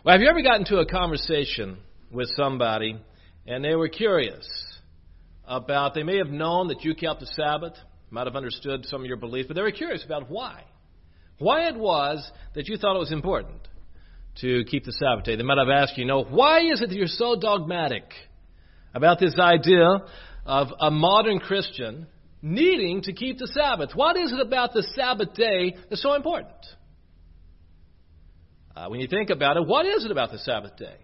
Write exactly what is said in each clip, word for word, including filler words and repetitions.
Well, have you ever gotten into a conversation with somebody and they were curious about, they may have known that you kept the Sabbath, might have understood some of your beliefs, but they were curious about why. Why it was that you thought it was important to keep the Sabbath day. They might have asked you, you know, why is it that you're so dogmatic about this idea of a modern Christian needing to keep the Sabbath? What is it about the Sabbath day that's so important? Uh, when you think about it, what is it about the Sabbath day?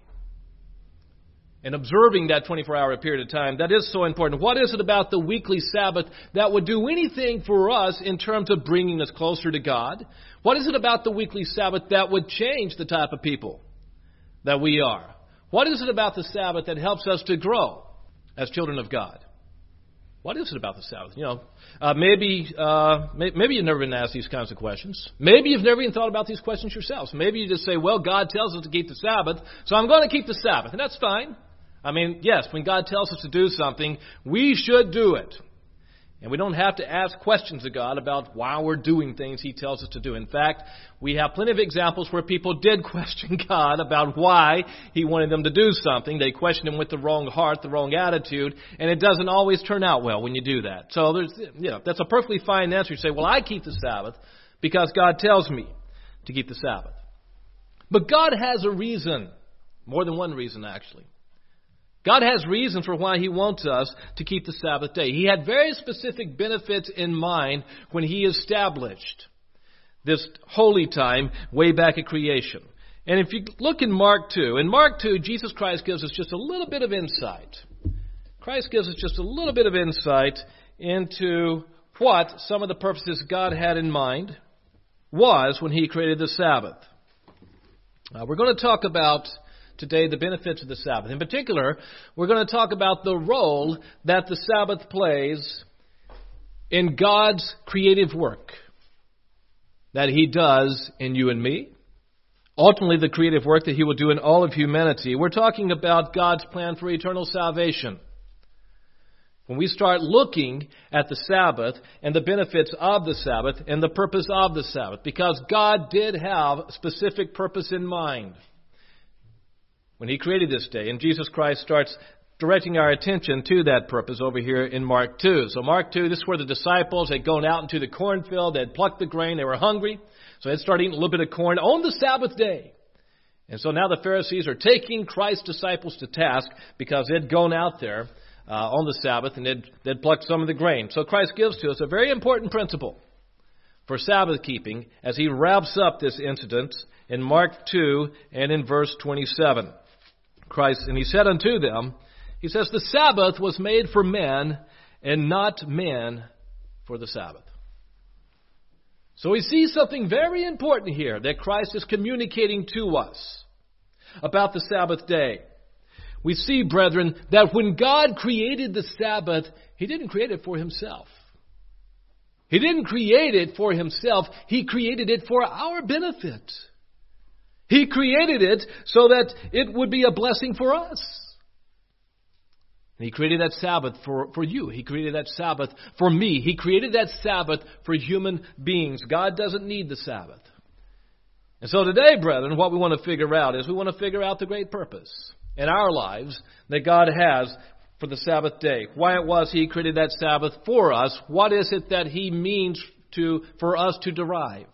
And observing that twenty-four hour period of time, that is so important. What is it about the weekly Sabbath that would do anything for us in terms of bringing us closer to God? What is it about the weekly Sabbath that would change the type of people that we are? What is it about the Sabbath that helps us to grow as children of God? What is it about the Sabbath? You know, uh, maybe uh, may, maybe you've never been asked these kinds of questions. Maybe you've never even thought about these questions yourselves. Maybe you just say, well, God tells us to keep the Sabbath, so I'm going to keep the Sabbath. And that's fine. I mean, yes, when God tells us to do something, we should do it. And we don't have to ask questions of God about why we're doing things He tells us to do. In fact, we have plenty of examples where people did question God about why He wanted them to do something. They questioned Him with the wrong heart, the wrong attitude, and it doesn't always turn out well when you do that. So there's, you know, that's a perfectly fine answer. You say, well, I keep the Sabbath because God tells me to keep the Sabbath. But God has a reason, more than one reason actually. God has reasons for why He wants us to keep the Sabbath day. He had very specific benefits in mind when He established this holy time way back at creation. And if you look in Mark two, in Mark two, Jesus Christ gives us just a little bit of insight. Christ gives us just a little bit of insight into what some of the purposes God had in mind was when He created the Sabbath. Uh, we're going to talk about today the benefits of the Sabbath. In particular, we're going to talk about the role that the Sabbath plays in God's creative work that He does in you and me. Ultimately, the creative work that He will do in all of humanity. We're talking about God's plan for eternal salvation. When we start looking at the Sabbath and the benefits of the Sabbath and the purpose of the Sabbath, because God did have a specific purpose in mind when He created this day. And Jesus Christ starts directing our attention to that purpose over here in Mark two. So Mark two, this is where the disciples had gone out into the cornfield, they had plucked the grain, they were hungry, so they started eating a little bit of corn on the Sabbath day. And so now the Pharisees are taking Christ's disciples to task because they'd gone out there uh, on the Sabbath and they'd, they'd plucked some of the grain. So Christ gives to us a very important principle for Sabbath keeping as He wraps up this incident in Mark two and in verse twenty-seven. Christ, and He said unto them, He says, the Sabbath was made for men, and not men for the Sabbath. So we see something very important here that Christ is communicating to us about the Sabbath day. We see, brethren, that when God created the Sabbath, He didn't create it for Himself. He didn't create it for Himself. He created it for our benefit. He created it so that it would be a blessing for us. And He created that Sabbath for, for you. He created that Sabbath for me. He created that Sabbath for human beings. God doesn't need the Sabbath. And so today, brethren, what we want to figure out is we want to figure out the great purpose in our lives that God has for the Sabbath day. Why it was He created that Sabbath for us. What is it that He means to for us to derive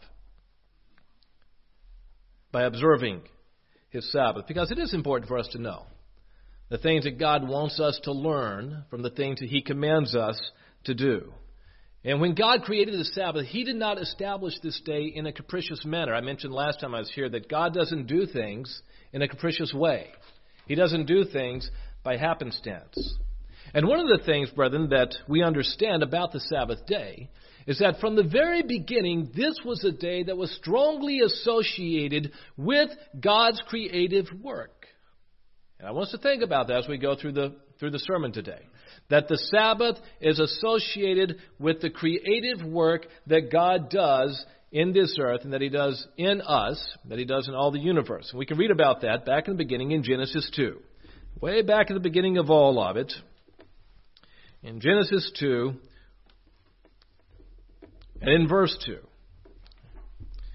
by observing His Sabbath? Because it is important for us to know the things that God wants us to learn from the things that He commands us to do. And when God created the Sabbath, He did not establish this day in a capricious manner. I mentioned last time I was here that God doesn't do things in a capricious way. He doesn't do things by happenstance. And one of the things, brethren, that we understand about the Sabbath day is that from the very beginning, this was a day that was strongly associated with God's creative work. And I want us to think about that as we go through the through the sermon today. That the Sabbath is associated with the creative work that God does in this earth and that He does in us, that He does in all the universe. And we can read about that back in the beginning in Genesis two. Way back at the beginning of all of it. In Genesis two, and in verse two.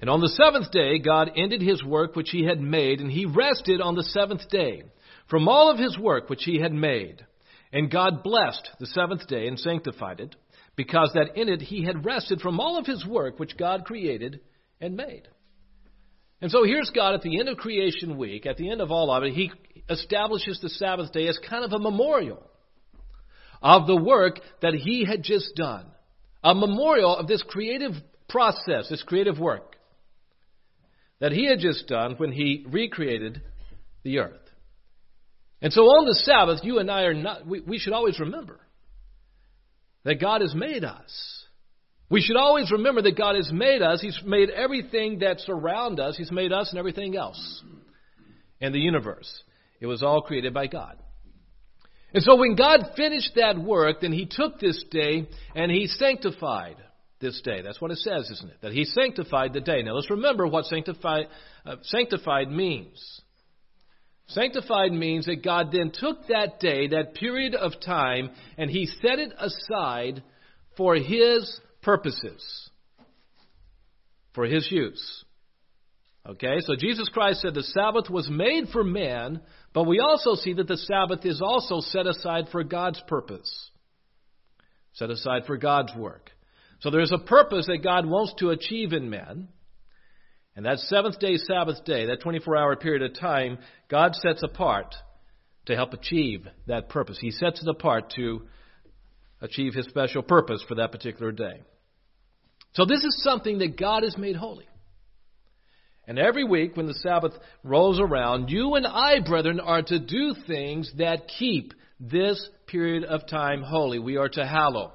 And on the seventh day, God ended his work which he had made, and he rested on the seventh day from all of his work which he had made. And God blessed the seventh day and sanctified it, because that in it he had rested from all of his work which God created and made. And so here's God at the end of creation week, at the end of all of it, he establishes the Sabbath day as kind of a memorial of the work that he had just done. A memorial of this creative process, this creative work that he had just done when he recreated the earth. And so on the Sabbath, you and I are not, we, we should always remember that God has made us. We should always remember that God has made us. He's made everything that surrounds us. He's made us and everything else in the universe. It was all created by God. And so when God finished that work, then he took this day and he sanctified this day. That's what it says, isn't it? That he sanctified the day. Now let's remember what sanctified, uh, sanctified means. Sanctified means that God then took that day, that period of time, and he set it aside for his purposes, for his use. Okay, so Jesus Christ said the Sabbath was made for man, but we also see that the Sabbath is also set aside for God's purpose, set aside for God's work. So there's a purpose that God wants to achieve in man, and that seventh day Sabbath day, that twenty-four hour period of time, God sets apart to help achieve that purpose. He sets it apart to achieve his special purpose for that particular day. So this is something that God has made holy. And every week when the Sabbath rolls around, you and I, brethren, are to do things that keep this period of time holy. We are to hallow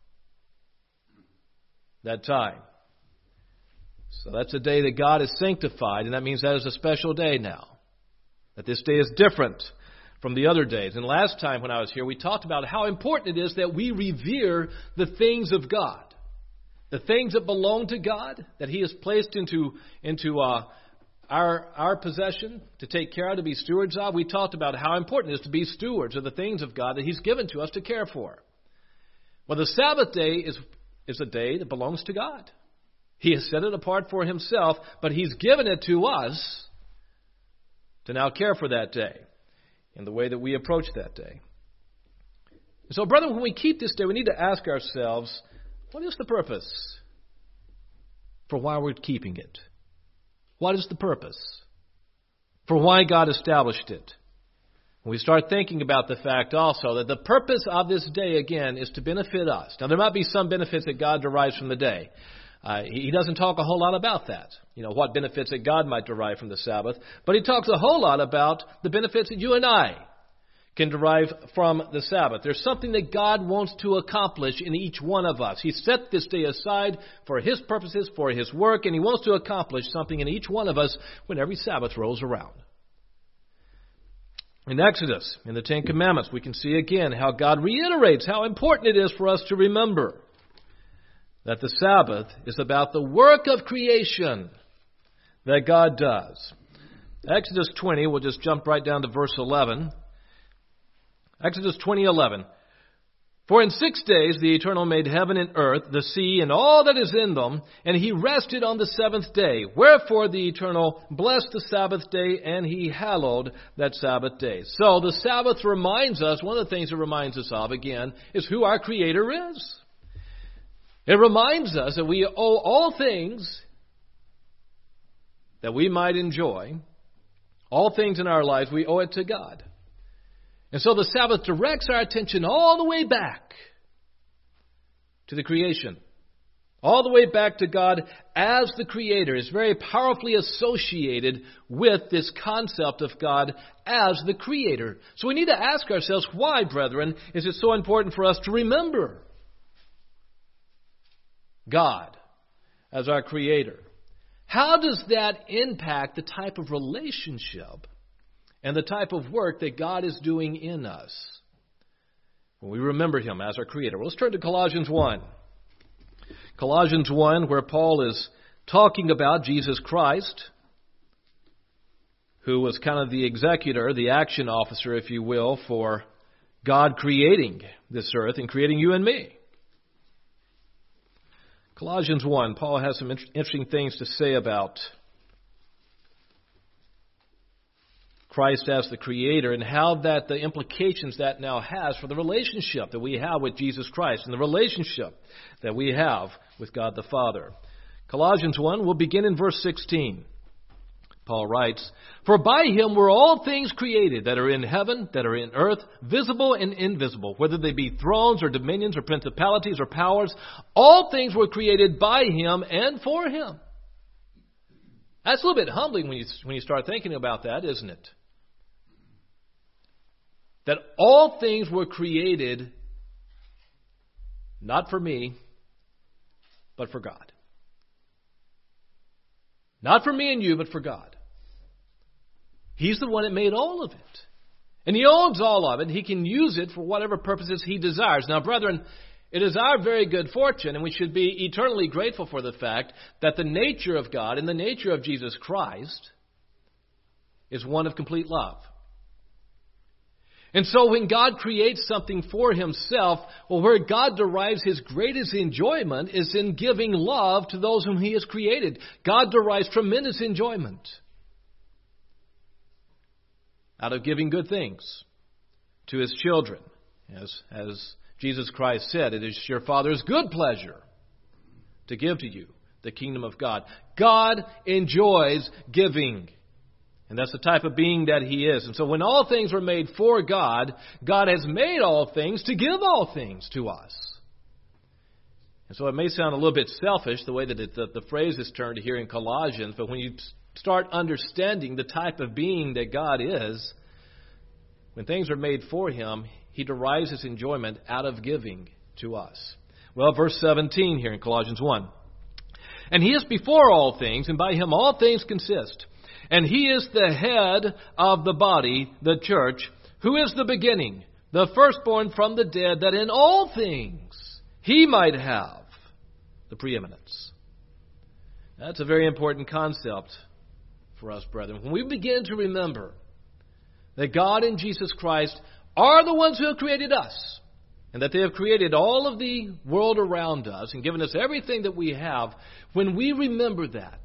that time. So that's a day that God has sanctified, and that means that is a special day now. That this day is different from the other days. And last time when I was here, we talked about how important it is that we revere the things of God. The things that belong to God, that he has placed into, into uh, our, our possession to take care of, to be stewards of. We talked about how important it is to be stewards of the things of God that he's given to us to care for. Well, the Sabbath day is, is a day that belongs to God. He has set it apart for himself, but he's given it to us to now care for that day in the way that we approach that day. So, brethren, when we keep this day, we need to ask ourselves, what is the purpose for why we're keeping it? What is the purpose for why God established it? We start thinking about the fact also that the purpose of this day, again, is to benefit us. Now, there might be some benefits that God derives from the day. Uh, he doesn't talk a whole lot about that, you know, what benefits that God might derive from the Sabbath. But he talks a whole lot about the benefits that you and I can derive from the Sabbath. There's something that God wants to accomplish in each one of us. He set this day aside for his purposes, for his work, and he wants to accomplish something in each one of us when every Sabbath rolls around. In Exodus, in the Ten Commandments, we can see again how God reiterates how important it is for us to remember that the Sabbath is about the work of creation that God does. Exodus twenty, we'll just jump right down to verse eleven. Exodus twenty eleven. For in six days the Eternal made heaven and earth, the sea, and all that is in them, and he rested on the seventh day. Wherefore the Eternal blessed the Sabbath day, and he hallowed that Sabbath day. So the Sabbath reminds us, one of the things it reminds us of, again, is who our Creator is. It reminds us that we owe all things that we might enjoy, all things in our lives, we owe it to God. And so the Sabbath directs our attention all the way back to the creation. All the way back to God as the Creator. It's very powerfully associated with this concept of God as the Creator. So we need to ask ourselves, why, brethren, is it so important for us to remember God as our Creator? How does that impact the type of relationship and the type of work that God is doing in us when we remember Him as our Creator? Well, let's turn to Colossians one. Colossians one, where Paul is talking about Jesus Christ, who was kind of the executor, the action officer, if you will, for God creating this earth and creating you and me. Colossians one, Paul has some interesting things to say about Christ as the Creator and how that the implications that now has for the relationship that we have with Jesus Christ and the relationship that we have with God the Father. Colossians one, we'll begin in verse sixteen. Paul writes, "For by him were all things created that are in heaven, that are in earth, visible and invisible, whether they be thrones or dominions or principalities or powers. All things were created by him and for him." That's a little bit humbling when you, when you start thinking about that, isn't it? That all things were created not for me, but for God. Not for me and you, but for God. He's the one that made all of it. And He owns all of it. He can use it for whatever purposes He desires. Now, brethren, it is our very good fortune, and we should be eternally grateful for the fact that the nature of God and the nature of Jesus Christ is one of complete love. And so when God creates something for Himself, well, where God derives His greatest enjoyment is in giving love to those whom He has created. God derives tremendous enjoyment out of giving good things to His children. As, as Jesus Christ said, it is your Father's good pleasure to give to you the kingdom of God. God enjoys giving. And that's the type of being that He is. And so when all things were made for God, God has made all things to give all things to us. And so it may sound a little bit selfish, the way that it, the, the phrase is turned here in Colossians, but when you start understanding the type of being that God is, when things are made for Him, He derives His enjoyment out of giving to us. Well, verse seventeen here in Colossians one. "And He is before all things, and by Him all things consist. And He is the head of the body, the church, who is the beginning, the firstborn from the dead, that in all things He might have the preeminence." That's a very important concept for us, brethren. When we begin to remember that God and Jesus Christ are the ones who have created us, and that they have created all of the world around us and given us everything that we have, when we remember that,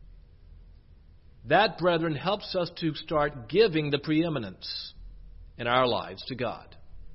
that, brethren, helps us to start giving the preeminence in our lives to God.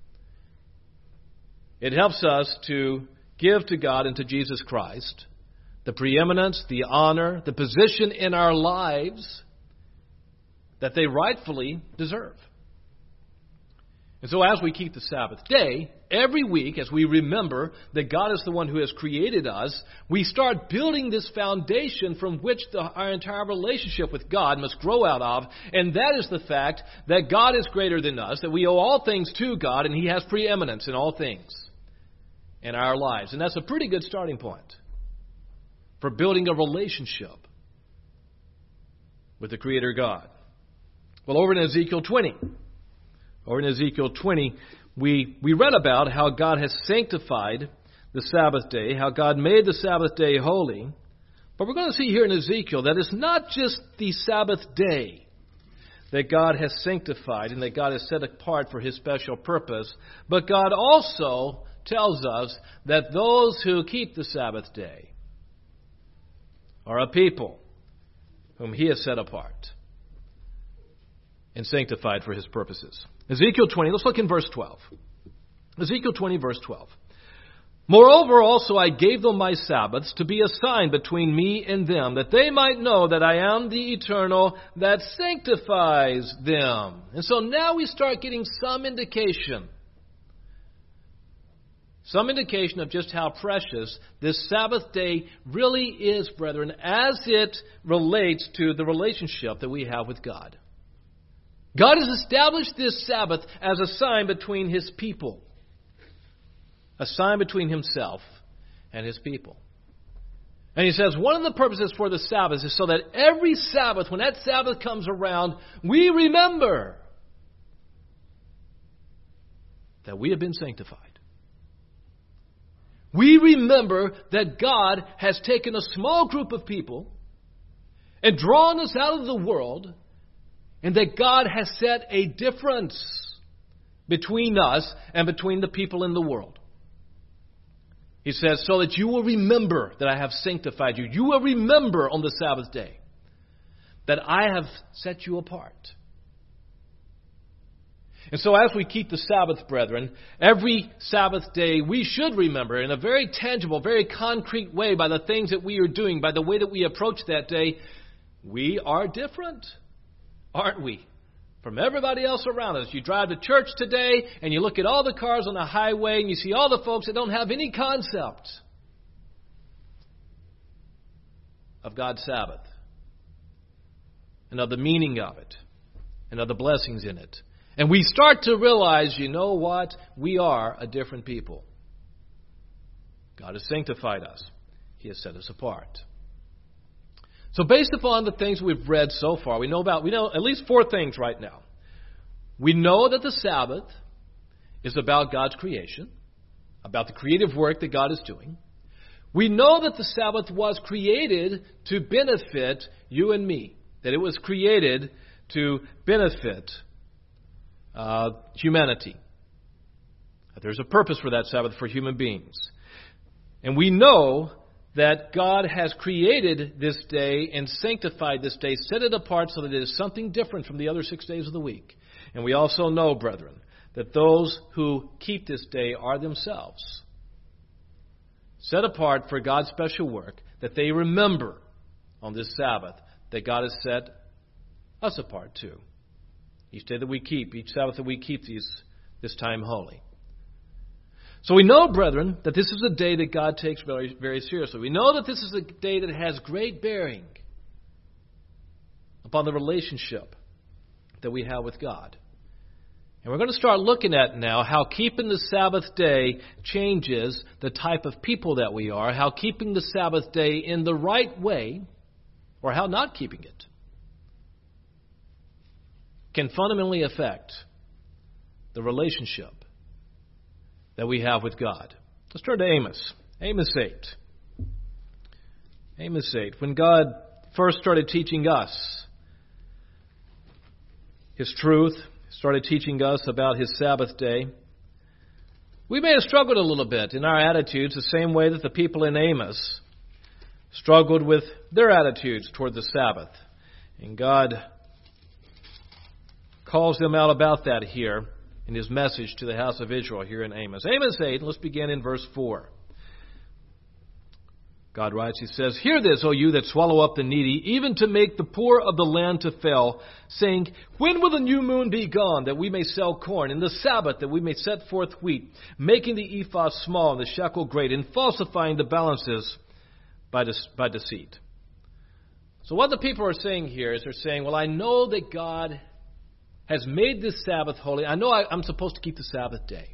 It helps us to give to God and to Jesus Christ the preeminence, the honor, the position in our lives that they rightfully deserve. And so as we keep the Sabbath day, every week as we remember that God is the one who has created us, we start building this foundation from which the, our entire relationship with God must grow out of, and that is the fact that God is greater than us, that we owe all things to God, and He has preeminence in all things in our lives. And that's a pretty good starting point for building a relationship with the Creator God. Well, over in Ezekiel twenty, over in Ezekiel twenty, we, we read about how God has sanctified the Sabbath day, how God made the Sabbath day holy. But we're going to see here in Ezekiel that it's not just the Sabbath day that God has sanctified and that God has set apart for His special purpose, but God also tells us that those who keep the Sabbath day are a people whom He has set apart and sanctified for His purposes. Ezekiel twenty, let's look in verse twelve. Ezekiel twenty, verse twelve. "Moreover also I gave them my Sabbaths to be a sign between me and them, that they might know that I am the Eternal that sanctifies them." And so now we start getting some indication. Some indication of just how precious this Sabbath day really is, brethren, as it relates to the relationship that we have with God. God has established this Sabbath as a sign between His people. A sign between Himself and His people. And He says one of the purposes for the Sabbath is so that every Sabbath, when that Sabbath comes around, we remember that we have been sanctified. We remember that God has taken a small group of people and drawn us out of the world, and that God has set a difference between us and between the people in the world. He says, so that you will remember that I have sanctified you. You will remember on the Sabbath day that I have set you apart. And so as we keep the Sabbath, brethren, every Sabbath day we should remember in a very tangible, very concrete way by the things that we are doing, by the way that we approach that day, we are different, aren't we? From everybody else around us. You drive to church today and you look at all the cars on the highway and you see all the folks that don't have any concept of God's Sabbath and of the meaning of it and of the blessings in it. And we start to realize, you know what? We are a different people. God has sanctified us. He has set us apart. So based upon the things we've read so far, we know about, we know at least four things right now. We know that the Sabbath is about God's creation, about the creative work that God is doing. We know that the Sabbath was created to benefit you and me, that it was created to benefit Uh, humanity. There's a purpose for that Sabbath for human beings. And we know that God has created this day and sanctified this day, set it apart so that it is something different from the other six days of the week. And we also know, brethren, that those who keep this day are themselves set apart for God's special work, that they remember on this Sabbath that God has set us apart too. Each day that we keep, each Sabbath that we keep these, this time holy. So we know, brethren, that this is a day that God takes very, very seriously. We know that this is a day that has great bearing upon the relationship that we have with God. And we're going to start looking at now how keeping the Sabbath day changes the type of people that we are, how keeping the Sabbath day in the right way, or how not keeping it, can fundamentally affect the relationship that we have with God. Let's turn to Amos. Amos eight. Amos eight. When God first started teaching us His truth, started teaching us about His Sabbath day, we may have struggled a little bit in our attitudes the same way that the people in Amos struggled with their attitudes toward the Sabbath. And God calls them out about that here in His message to the house of Israel here in Amos. Amos eight, let's begin in verse four. God writes, He says, Hear this, O you that swallow up the needy, even to make the poor of the land to fail, saying, When will the new moon be gone, that we may sell corn, and the Sabbath, that we may set forth wheat, making the ephah small and the shekel great, and falsifying the balances by, de- by deceit. So what the people are saying here is they're saying, well, I know that God has made this Sabbath holy. I know I, I'm supposed to keep the Sabbath day.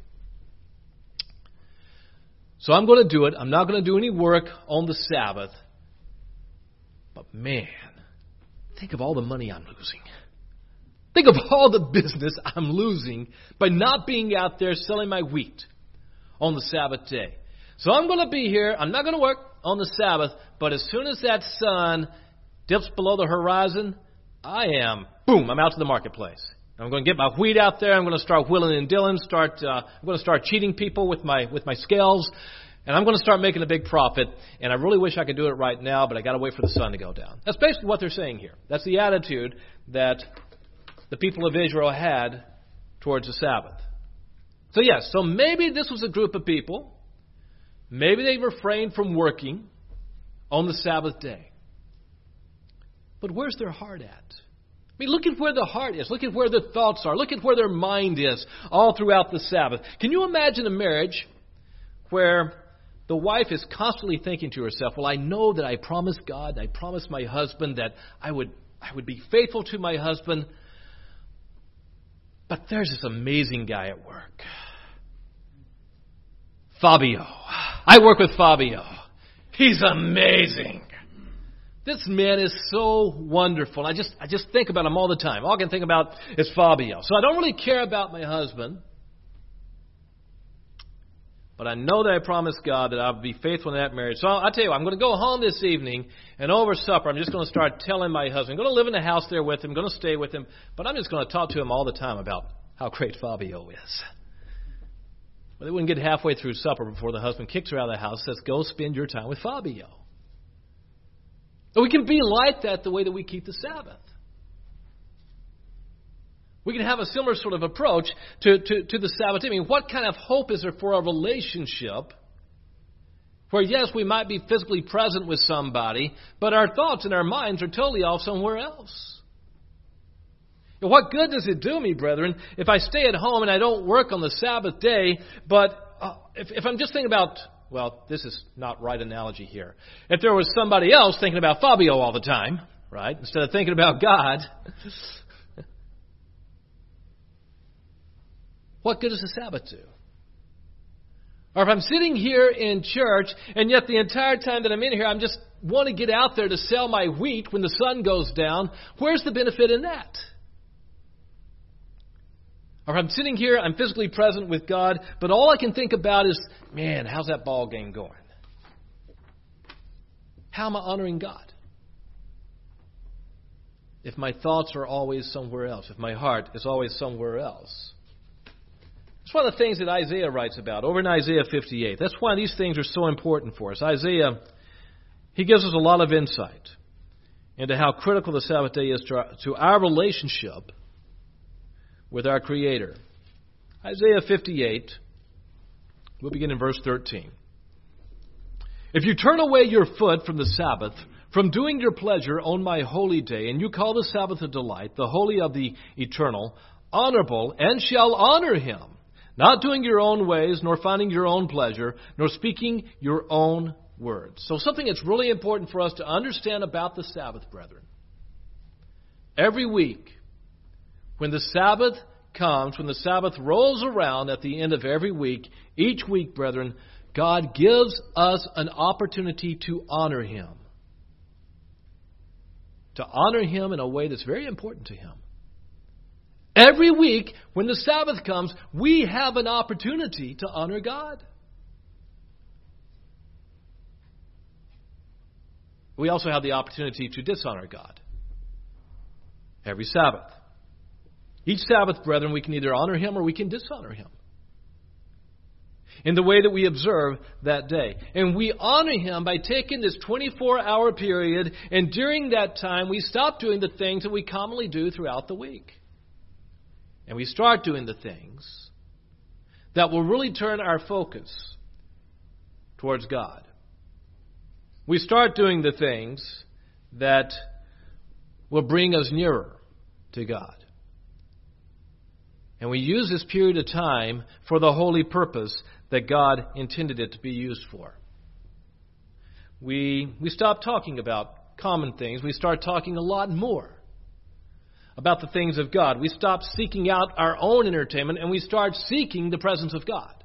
So I'm going to do it. I'm not going to do any work on the Sabbath. But man, think of all the money I'm losing. Think of all the business I'm losing by not being out there selling my wheat on the Sabbath day. So I'm going to be here. I'm not going to work on the Sabbath. But as soon as that sun dips below the horizon, I am, boom, I'm out to the marketplace. I'm going to get my wheat out there. I'm going to start wheeling and dealing. Start. Uh, I'm going to start cheating people with my with my scales, and I'm going to start making a big profit. And I really wish I could do it right now, but I got to wait for the sun to go down. That's basically what they're saying here. That's the attitude that the people of Israel had towards the Sabbath. So yes, so maybe this was a group of people. Maybe they refrained from working on the Sabbath day. But where's their heart at? I mean, look at where the heart is. Look at where the thoughts are. Look at where their mind is all throughout the Sabbath. Can you imagine a marriage where the wife is constantly thinking to herself, well, I know that I promised God, I promised my husband that I would I would be faithful to my husband, but there's this amazing guy at work. Fabio. I work with Fabio. He's amazing. This man is so wonderful. I just I just think about him all the time. All I can think about is Fabio. So I don't really care about my husband. But I know that I promised God that I'll be faithful in that marriage. So I'll tell you what, I'm going to go home this evening, and over supper, I'm just going to start telling my husband. I'm going to live in the house there with him. I'm going to stay with him. But I'm just going to talk to him all the time about how great Fabio is. Well, they wouldn't get halfway through supper before the husband kicks her out of the house and says, go spend your time with Fabio. And we can be like that the way that we keep the Sabbath. We can have a similar sort of approach to, to, to the Sabbath. I mean, what kind of hope is there for a relationship where, yes, we might be physically present with somebody, but our thoughts and our minds are totally off somewhere else? And what good does it do me, brethren, if I stay at home and I don't work on the Sabbath day, but uh, if, if I'm just thinking about, well, this is not right analogy here. If there was somebody else thinking about Fabio all the time, right, instead of thinking about God, what good does the Sabbath do? Or if I'm sitting here in church, and yet the entire time that I'm in here, I'm just want to get out there to sell my wheat when the sun goes down, where's the benefit in that? Or if I'm sitting here, I'm physically present with God, but all I can think about is, man, how's that ball game going? How am I honoring God? If my thoughts are always somewhere else, if my heart is always somewhere else. It's one of the things that Isaiah writes about over in Isaiah fifty-eight. That's why these things are so important for us. Isaiah, he gives us a lot of insight into how critical the Sabbath day is to our, to our relationship with our Creator. Isaiah fifty-eight, we'll begin in verse thirteen. If you turn away your foot from the Sabbath, from doing your pleasure on my holy day, and you call the Sabbath a delight, the holy of the eternal, honorable, and shall honor him, not doing your own ways, nor finding your own pleasure, nor speaking your own words. So something that's really important for us to understand about the Sabbath, brethren. Every week, when the Sabbath comes, when the Sabbath rolls around at the end of every week, each week, brethren, God gives us an opportunity to honor him. To honor him in a way that's very important to him. Every week, when the Sabbath comes, we have an opportunity to honor God. We also have the opportunity to dishonor God. Every Sabbath. Each Sabbath, brethren, we can either honor him or we can dishonor him. In the way that we observe that day. And we honor him by taking this twenty-four hour period, and during that time we stop doing the things that we commonly do throughout the week. And we start doing the things that will really turn our focus towards God. We start doing the things that will bring us nearer to God. And we use this period of time for the holy purpose that God intended it to be used for. We, we stop talking about common things. We start talking a lot more about the things of God. We stop seeking out our own entertainment and we start seeking the presence of God.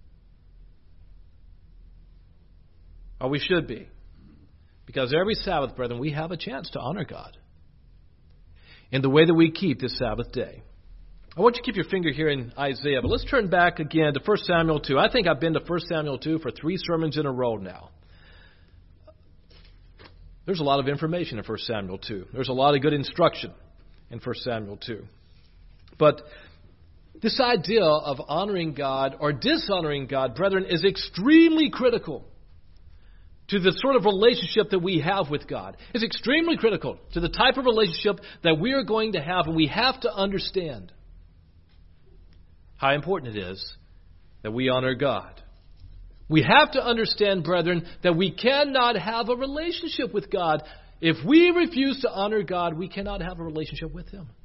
Or we should be. Because every Sabbath, brethren, we have a chance to honor God in the way that we keep this Sabbath day. I want you to keep your finger here in Isaiah, but let's turn back again to First Samuel two. I think I've been to First Samuel two for three sermons in a row now. There's a lot of information in First Samuel two. There's a lot of good instruction in First Samuel two. But this idea of honoring God or dishonoring God, brethren, is extremely critical to the sort of relationship that we have with God. It's extremely critical to the type of relationship that we are going to have, and we have to understand how important it is that we honor God. We have to understand, brethren, that we cannot have a relationship with God. If we refuse to honor God, we cannot have a relationship with him.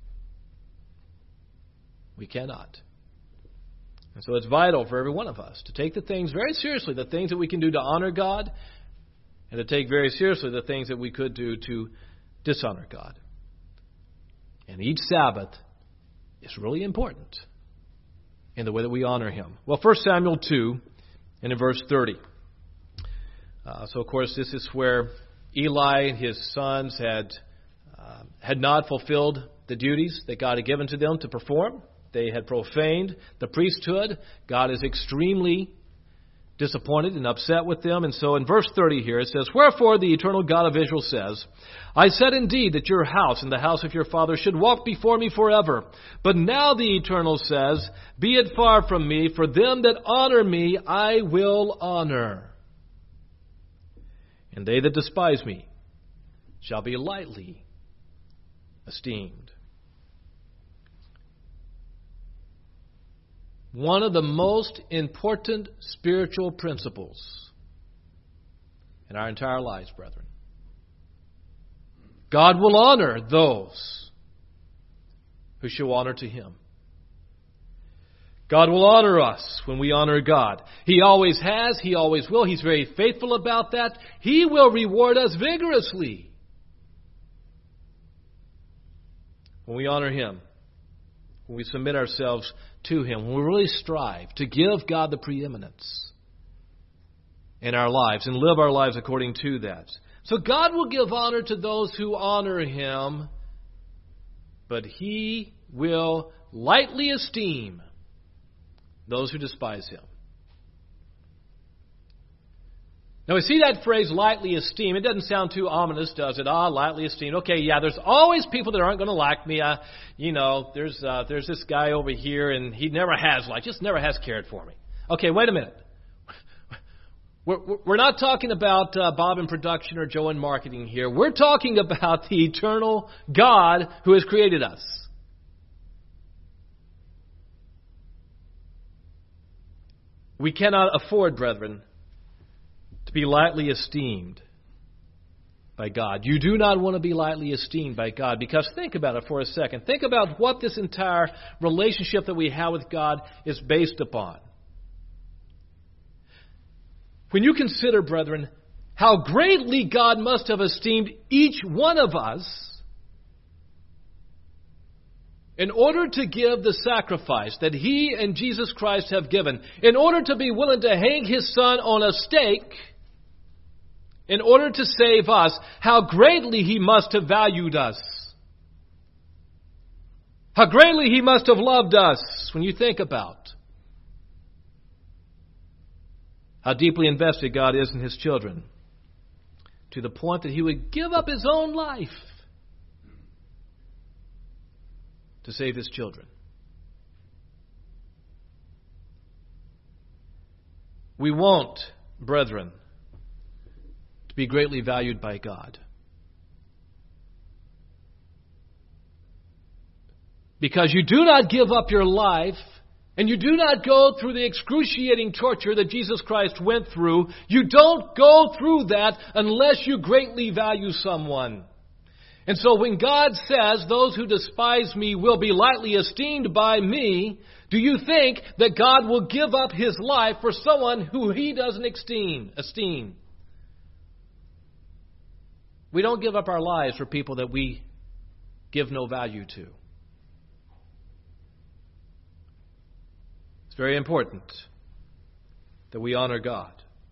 We cannot. And so it's vital for every one of us to take the things very seriously, the things that we can do to honor God, and to take very seriously the things that we could do to dishonor God. And each Sabbath is really important in the way that we honor him. Well, First Samuel two, and in verse thirty. Uh, so, of course, this is where Eli and his sons had uh, had not fulfilled the duties that God had given to them to perform. They had profaned the priesthood. God is extremely disappointed and upset with them. And so in verse thirty here it says, "Wherefore the eternal God of Israel says, I said indeed that your house and the house of your father should walk before me forever. But now the Eternal says, Be it far from me, for them that honor me I will honor. And they that despise me shall be lightly esteemed." One of the most important spiritual principles in our entire lives, brethren. God will honor those who show honor to Him. God will honor us when we honor God. He always has. He always will. He's very faithful about that. He will reward us vigorously when we honor Him, when we submit ourselves to Him, when we really strive to give God the preeminence in our lives and live our lives according to that. So God will give honor to those who honor Him, but He will lightly esteem those who despise Him. Now we see that phrase, lightly esteem. It doesn't sound too ominous, does it? Ah, lightly esteemed. Okay, yeah, there's always people that aren't going to like me. Uh, you know, there's uh, there's this guy over here, and he never has liked, just never has cared for me. Okay, wait a minute. We're, we're not talking about uh, Bob in production or Joe in marketing here. We're talking about the eternal God who has created us. We cannot afford, brethren, to be lightly esteemed by God. You do not want to be lightly esteemed by God, because think about it for a second. Think about what this entire relationship that we have with God is based upon. When you consider, brethren, how greatly God must have esteemed each one of us in order to give the sacrifice that He and Jesus Christ have given, in order to be willing to hang His Son on a stake, in order to save us, how greatly He must have valued us. How greatly He must have loved us, when you think about how deeply invested God is in His children, to the point that He would give up His own life to save His children. We want, brethren, to be greatly valued by God. Because you do not give up your life, and you do not go through the excruciating torture that Jesus Christ went through. You don't go through that unless you greatly value someone. And so when God says, "Those who despise me will be lightly esteemed by me," do you think that God will give up His life for someone who He doesn't esteem? esteem? We don't give up our lives for people that we give no value to. It's very important that we honor God,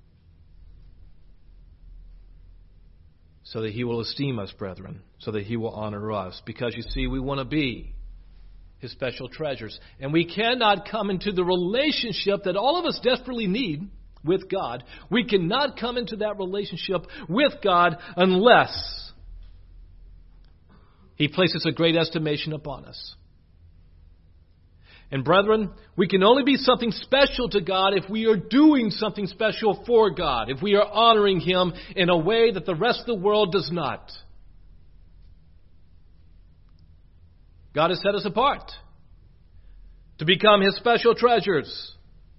so that He will esteem us, brethren, so that He will honor us. Because, you see, we want to be His special treasures. And we cannot come into the relationship that all of us desperately need with God. We cannot come into that relationship with God unless He places a great estimation upon us. And brethren, we can only be something special to God if we are doing something special for God, if we are honoring Him in a way that the rest of the world does not. God has set us apart to become His special treasures.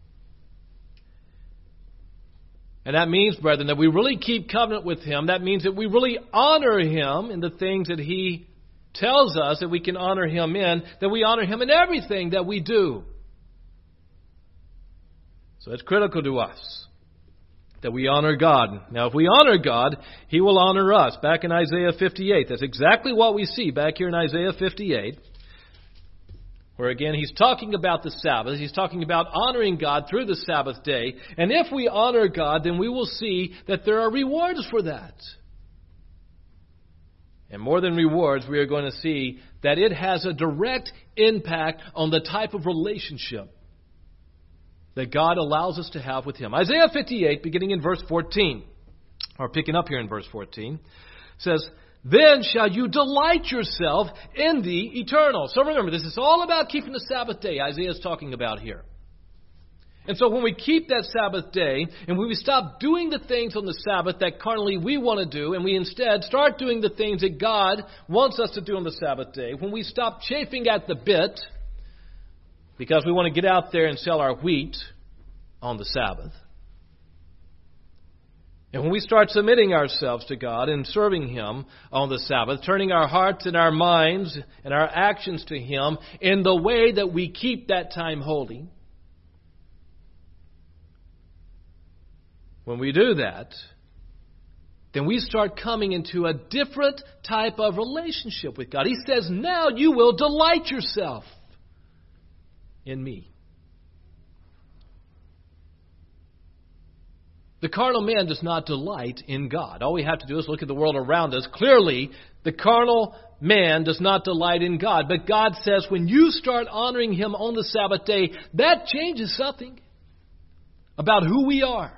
And that means, brethren, that we really keep covenant with Him. That means that we really honor Him in the things that He tells us that we can honor Him in, that we honor Him in everything that we do. So it's critical to us that we honor God. Now, if we honor God, He will honor us. Back in Isaiah fifty-eight, that's exactly what we see back here in Isaiah fifty-eight, where again He's talking about the Sabbath. He's talking about honoring God through the Sabbath day. And if we honor God, then we will see that there are rewards for that. And more than rewards, we are going to see that it has a direct impact on the type of relationship that God allows us to have with Him. Isaiah fifty-eight, beginning in verse fourteen, or picking up here in verse fourteen, says, "Then shall you delight yourself in the eternal." So remember, this is all about keeping the Sabbath day Isaiah is talking about here. And so when we keep that Sabbath day, and when we stop doing the things on the Sabbath that carnally we want to do, and we instead start doing the things that God wants us to do on the Sabbath day, when we stop chafing at the bit, because we want to get out there and sell our wheat on the Sabbath, and when we start submitting ourselves to God and serving Him on the Sabbath, turning our hearts and our minds and our actions to Him in the way that we keep that time holy, when we do that, then we start coming into a different type of relationship with God. He says, now you will delight yourself in me. The carnal man does not delight in God. All we have to do is look at the world around us. Clearly, the carnal man does not delight in God. But God says when you start honoring Him on the Sabbath day, that changes something about who we are.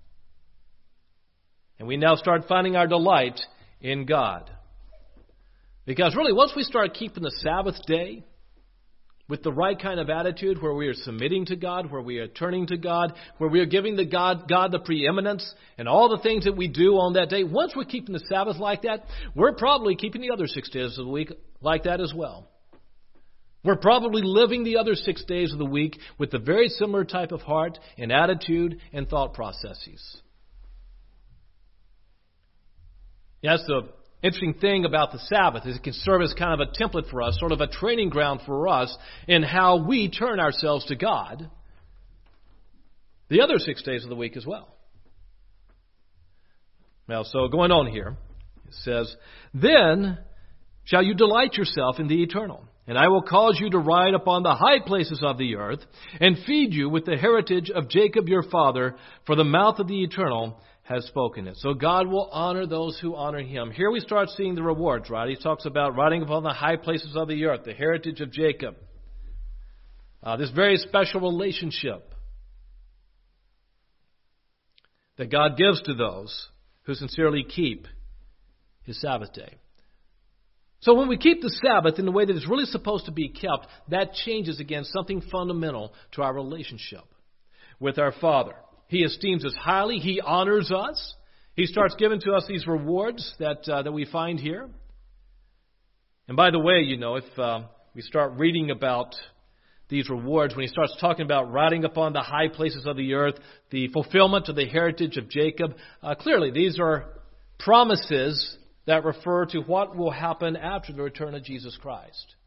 And we now start finding our delight in God. Because really, once we start keeping the Sabbath day with the right kind of attitude, where we are submitting to God, where we are turning to God, where we are giving the God, God the preeminence and all the things that we do on that day, once we're keeping the Sabbath like that, we're probably keeping the other six days of the week like that as well. We're probably living the other six days of the week with a very similar type of heart and attitude and thought processes. That's the interesting thing about the Sabbath, is it can serve as kind of a template for us, sort of a training ground for us in how we turn ourselves to God the other six days of the week as well. Well, so going on here, it says, "Then shall you delight yourself in the eternal, and I will cause you to ride upon the high places of the earth, and feed you with the heritage of Jacob your father, for the mouth of the eternal has spoken it." So God will honor those who honor Him. Here we start seeing the rewards, right? He talks about riding upon the high places of the earth, the heritage of Jacob. Uh, this very special relationship that God gives to those who sincerely keep His Sabbath day. So when we keep the Sabbath in the way that it's really supposed to be kept, that changes, again, something fundamental to our relationship with our Father. He esteems us highly. He honors us. He starts giving to us these rewards that uh, that we find here. And by the way, you know, if uh, we start reading about these rewards, when he starts talking about riding upon the high places of the earth, the fulfillment of the heritage of Jacob, uh, clearly these are promises that refer to what will happen after the return of Jesus Christ,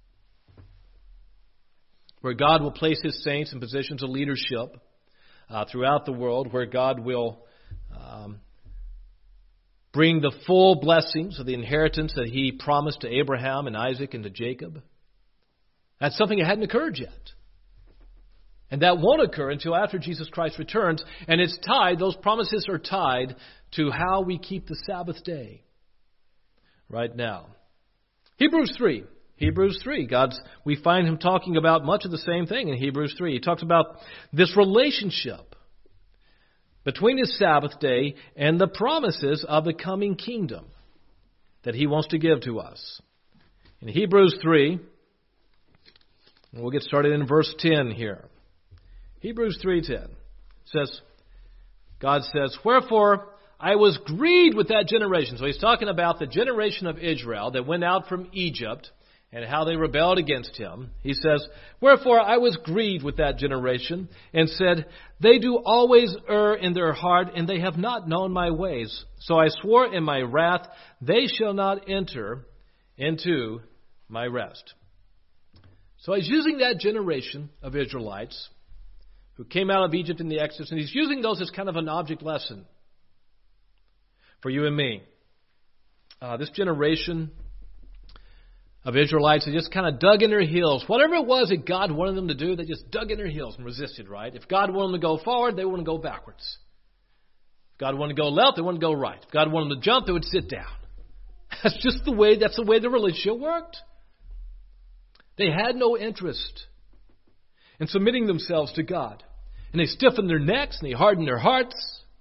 where God will place His saints in positions of leadership Uh, throughout the world, where God will um, bring the full blessings of the inheritance that He promised to Abraham and Isaac and to Jacob. That's something that hadn't occurred yet. And that won't occur until after Jesus Christ returns. And it's tied, those promises are tied to how we keep the Sabbath day right now. Hebrews three. Hebrews three. God's, we find Him talking about much of the same thing in Hebrews three. He talks about this relationship between His Sabbath day and the promises of the coming kingdom that He wants to give to us. In Hebrews three, we'll get started in verse ten here. Hebrews three ten says, God says, "Wherefore I was grieved with that generation." So He's talking about the generation of Israel that went out from Egypt and how they rebelled against Him. He says, "Wherefore I was grieved with that generation, and said, They do always err in their heart, and they have not known my ways. So I swore in my wrath, they shall not enter into my rest." So He's using that generation of Israelites who came out of Egypt in the Exodus, and He's using those as kind of an object lesson for you and me. Uh, this generation of Israelites, they just kind of dug in their heels. Whatever it was that God wanted them to do, they just dug in their heels and resisted, right? If God wanted them to go forward, they wanted to go backwards. If God wanted to go left, they wanted to go right. If God wanted them to jump, they would sit down. That's just the way, that's the way the relationship worked. They had no interest in submitting themselves to God. And they stiffened their necks and they hardened their hearts.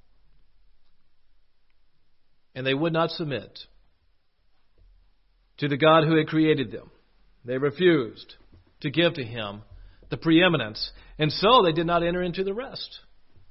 And they would not submit to the God who had created them. They refused to give to Him the preeminence. And so they did not enter into the rest.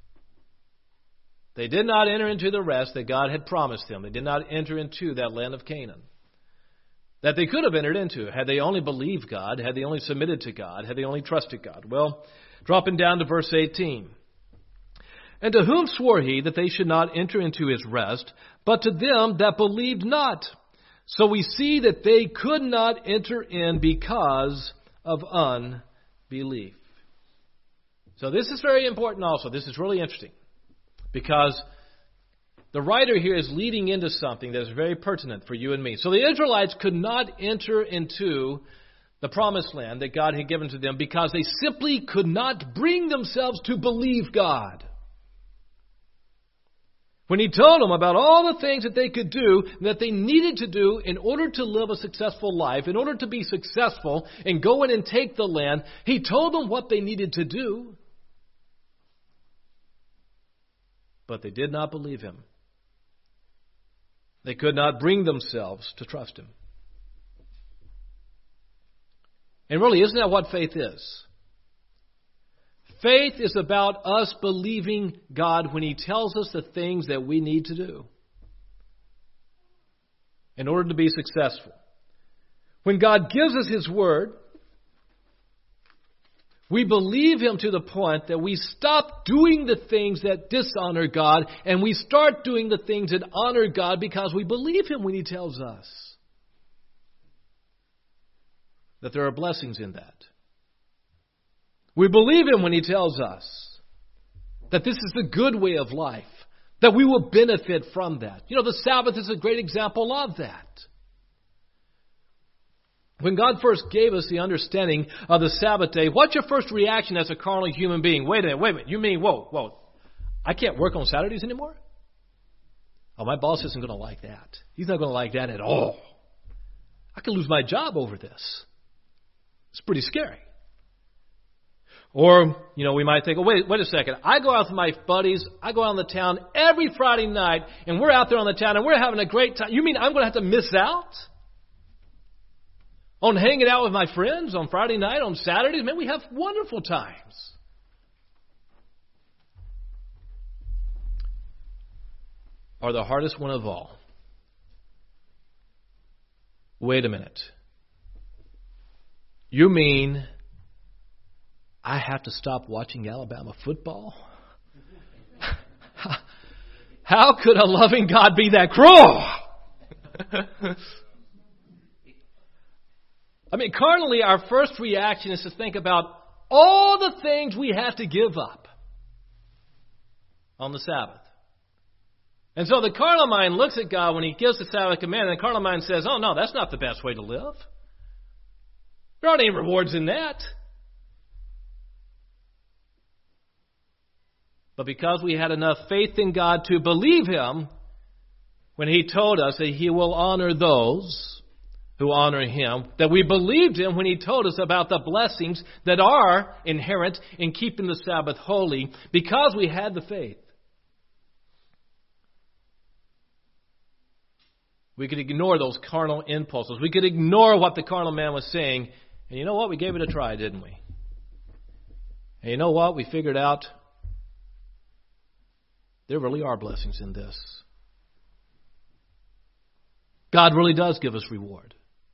They did not enter into the rest that God had promised them. They did not enter into that land of Canaan that they could have entered into had they only believed God, had they only submitted to God, had they only trusted God. Well, dropping down to verse eighteen. And to whom swore He that they should not enter into His rest, but to them that believed not? So we see that they could not enter in because of unbelief. So this is very important also. This is really interesting. Because the writer here is leading into something that is very pertinent for you and me. So the Israelites could not enter into the promised land that God had given to them because they simply could not bring themselves to believe God. When He told them about all the things that they could do, that they needed to do in order to live a successful life, in order to be successful and go in and take the land, He told them what they needed to do. But they did not believe Him. They could not bring themselves to trust Him. And really, isn't that what faith is? Faith is about us believing God when He tells us the things that we need to do in order to be successful. When God gives us His Word, we believe Him to the point that we stop doing the things that dishonor God and we start doing the things that honor God because we believe Him when He tells us that there are blessings in that. We believe Him when He tells us that this is the good way of life, that we will benefit from that. You know, the Sabbath is a great example of that. When God first gave us the understanding of the Sabbath day, what's your first reaction as a carnal human being? Wait a minute, wait a minute. You mean, whoa, whoa, I can't work on Saturdays anymore? Oh, my boss isn't going to like that. He's not going to like that at all. I could lose my job over this. It's pretty scary. Or, you know, we might think, oh, wait, wait a second. I go out with my buddies. I go out on the town every Friday night, and we're out there on the town, and we're having a great time. You mean I'm going to have to miss out on hanging out with my friends on Friday night, on Saturdays? Man, we have wonderful times. Or the hardest one of all. Wait a minute. You mean I have to stop watching Alabama football? How could a loving God be that cruel? I mean, carnally, our first reaction is to think about all the things we have to give up on the Sabbath. And so the carnal mind looks at God when He gives the Sabbath command, and the carnal mind says, oh, no, that's not the best way to live. There aren't any rewards in that. But because we had enough faith in God to believe Him, when He told us that He will honor those who honor Him, that we believed Him when He told us about the blessings that are inherent in keeping the Sabbath holy, because we had the faith. We could ignore those carnal impulses. We could ignore what the carnal man was saying. And you know what? We gave it a try, didn't we? And you know what? We figured out there really are blessings in this. God really does give us reward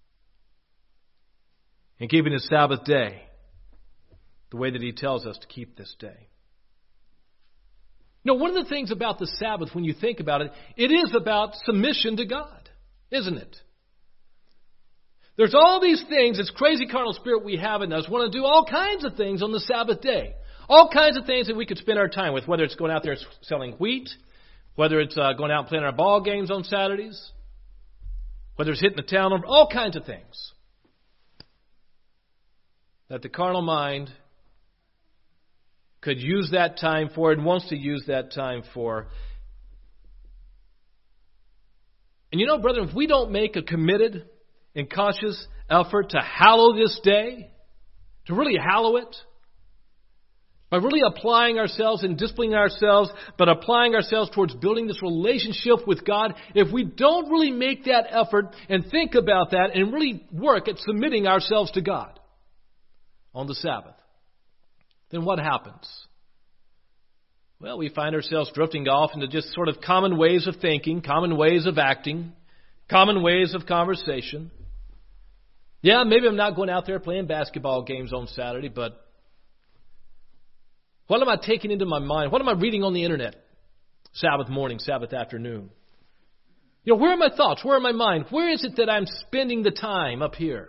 in keeping His Sabbath day the way that He tells us to keep this day. You know, one of the things about the Sabbath, when you think about it, it is about submission to God, isn't it? There's all these things, this crazy carnal spirit we have in us, want to do all kinds of things on the Sabbath day. All kinds of things that we could spend our time with, whether it's going out there selling wheat, whether it's uh, going out and playing our ball games on Saturdays, whether it's hitting the town, all kinds of things that the carnal mind could use that time for and wants to use that time for. And you know, brethren, if we don't make a committed and conscious effort to hallow this day, to really hallow it, by really applying ourselves and disciplining ourselves, but applying ourselves towards building this relationship with God, if we don't really make that effort and think about that and really work at submitting ourselves to God on the Sabbath, then what happens? Well, we find ourselves drifting off into just sort of common ways of thinking, common ways of acting, common ways of conversation. Yeah, maybe I'm not going out there playing basketball games on Saturday, but what am I taking into my mind? What am I reading on the internet? Sabbath morning, Sabbath afternoon. You know, where are my thoughts? Where are my mind? Where is it that I'm spending the time up here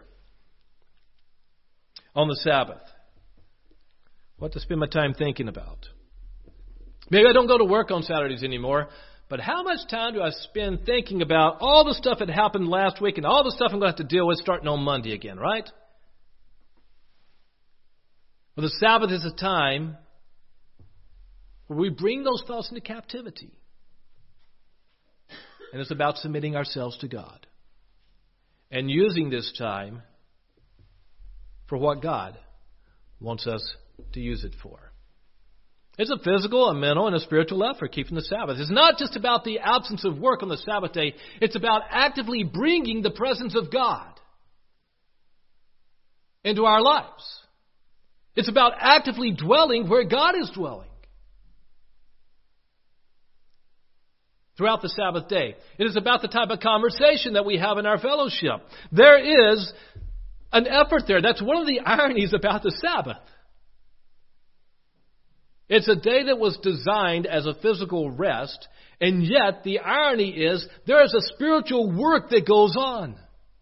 on the Sabbath? What to spend my time thinking about? Maybe I don't go to work on Saturdays anymore, but how much time do I spend thinking about all the stuff that happened last week and all the stuff I'm going to have to deal with starting on Monday again, right? Well, the Sabbath is a time where we bring those thoughts into captivity. And it's about submitting ourselves to God and using this time for what God wants us to use it for. It's a physical, a mental, and a spiritual effort keeping the Sabbath. It's not just about the absence of work on the Sabbath day. It's about actively bringing the presence of God into our lives. It's about actively dwelling where God is dwelling throughout the Sabbath day. It is about the type of conversation that we have in our fellowship. There is an effort there. That's one of the ironies about the Sabbath. It's a day that was designed as a physical rest, and yet the irony is there is a spiritual work that goes on.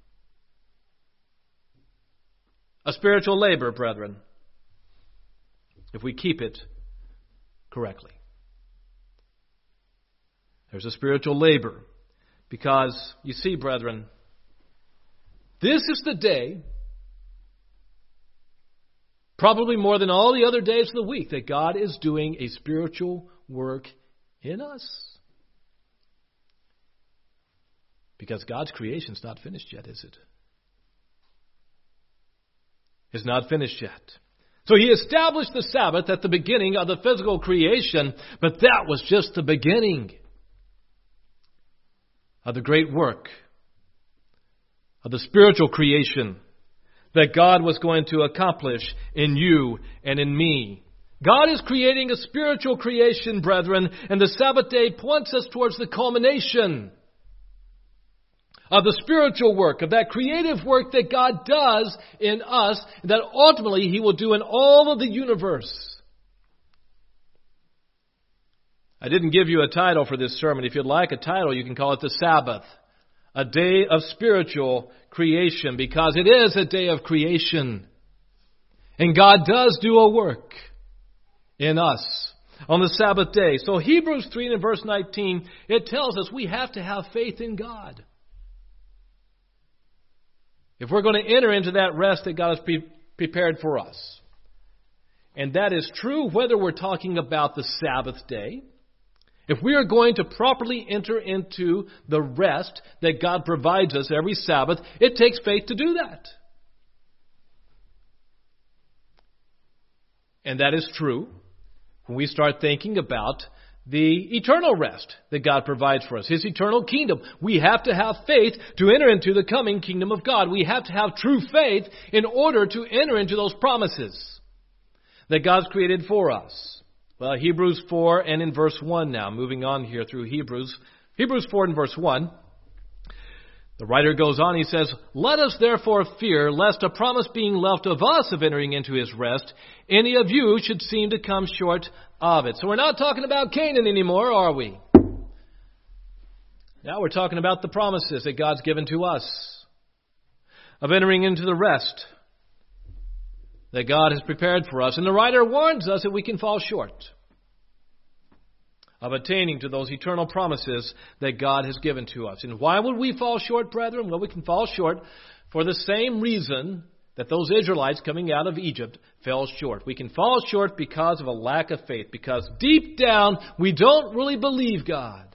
A spiritual labor, brethren, if we keep it correctly. There's a spiritual labor because, you see, brethren, this is the day, probably more than all the other days of the week, that God is doing a spiritual work in us. Because God's creation is not finished yet, is it? It's not finished yet. So He established the Sabbath at the beginning of the physical creation, but that was just the beginning of the great work of the spiritual creation that God was going to accomplish in you and in me. God is creating a spiritual creation, brethren, and the Sabbath day points us towards the culmination of the spiritual work, of that creative work that God does in us, and that ultimately He will do in all of the universe. I didn't give you a title for this sermon. If you'd like a title, you can call it The Sabbath, a day of spiritual creation, because it is a day of creation. And God does do a work in us on the Sabbath day. So Hebrews three and verse nineteen, it tells us we have to have faith in God. If we're going to enter into that rest that God has pre- prepared for us. And that is true whether we're talking about the Sabbath day. If we are going to properly enter into the rest that God provides us every Sabbath, it takes faith to do that. And that is true when we start thinking about the eternal rest that God provides for us, His eternal kingdom. We have to have faith to enter into the coming kingdom of God. We have to have true faith in order to enter into those promises that God's created for us. Well, Hebrews four and in verse one now, moving on here through Hebrews. Hebrews four and verse one. The writer goes on, he says, "Let us therefore fear, lest a promise being left of us of entering into His rest, any of you should seem to come short of it." So we're not talking about Canaan anymore, are we? Now we're talking about the promises that God's given to us of entering into the rest that God has prepared for us. And the writer warns us that we can fall short of attaining to those eternal promises that God has given to us. And why would we fall short, brethren? Well, we can fall short for the same reason that those Israelites coming out of Egypt fell short. We can fall short because of a lack of faith, because deep down we don't really believe God.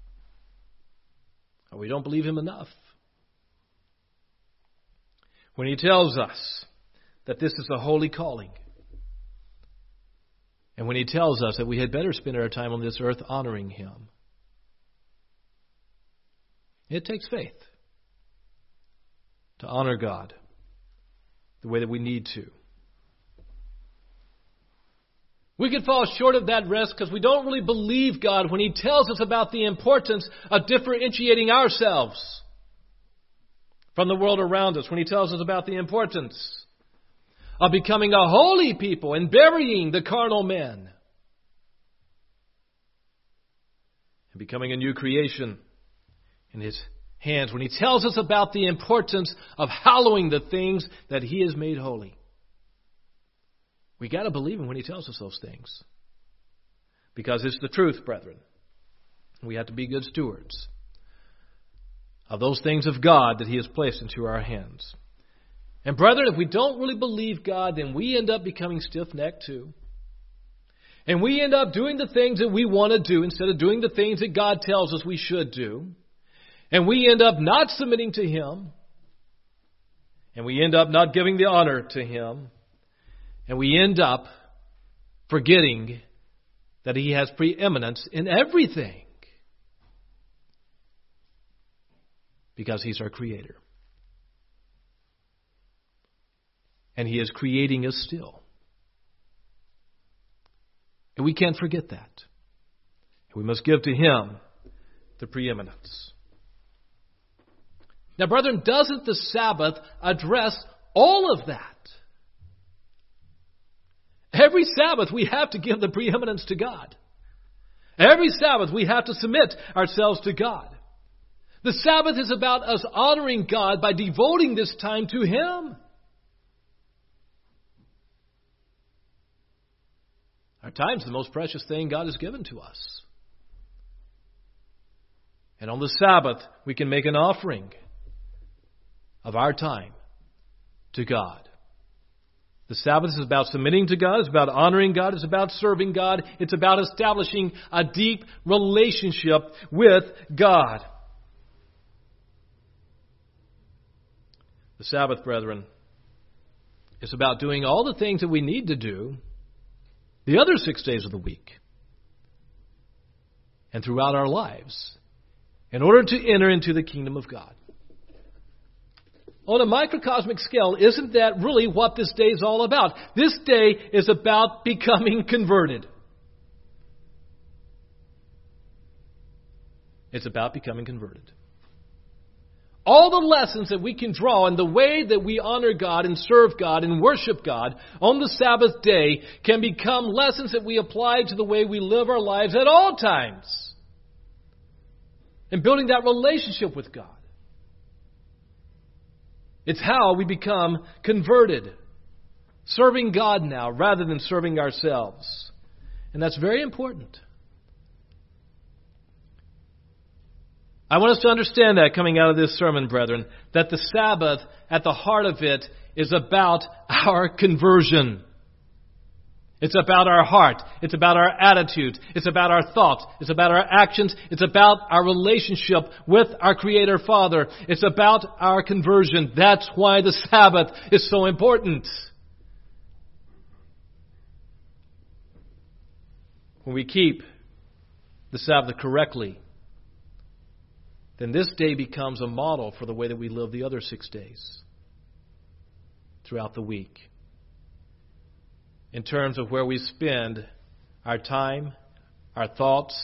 Or we don't believe Him enough. When He tells us that this is a holy calling, And when He tells us that we had better spend our time on this earth honoring Him. It takes faith to honor God the way that we need to. We can fall short of that rest because we don't really believe God when He tells us about the importance of differentiating ourselves from the world around us, when He tells us about the importance of becoming a holy people and burying the carnal man and becoming a new creation in His hands, when He tells us about the importance of hallowing the things that He has made holy. We got to believe Him when He tells us those things, because it's the truth, brethren. We have to be good stewards of those things of God that He has placed into our hands. And brethren, if we don't really believe God, then we end up becoming stiff-necked too. And we end up doing the things that we want to do instead of doing the things that God tells us we should do. And we end up not submitting to Him. And we end up not giving the honor to Him. And we end up forgetting that He has preeminence in everything. Because He's our Creator. And He is creating us still. And we can't forget that. We must give to Him the preeminence. Now, brethren, doesn't the Sabbath address all of that? Every Sabbath we have to give the preeminence to God. Every Sabbath we have to submit ourselves to God. The Sabbath is about us honoring God by devoting this time to Him. Our time is the most precious thing God has given to us. And on the Sabbath, we can make an offering of our time to God. The Sabbath is about submitting to God. It's about honoring God. It's about serving God. It's about establishing a deep relationship with God. The Sabbath, brethren, is about doing all the things that we need to do the other six days of the week and throughout our lives in order to enter into the kingdom of God. On a microcosmic scale, isn't that really what this day is all about? This day is about becoming converted. It's about becoming converted. All the lessons that we can draw in the way that we honor God and serve God and worship God on the Sabbath day can become lessons that we apply to the way we live our lives at all times. And building that relationship with God. It's how we become converted. Serving God now rather than serving ourselves. And that's very important. I want us to understand that coming out of this sermon, brethren, that the Sabbath, at the heart of it, is about our conversion. It's about our heart. It's about our attitude. It's about our thoughts. It's about our actions. It's about our relationship with our Creator Father. It's about our conversion. That's why the Sabbath is so important. When we keep the Sabbath correctly, then this day becomes a model for the way that we live the other six days throughout the week. In terms of where we spend our time, our thoughts.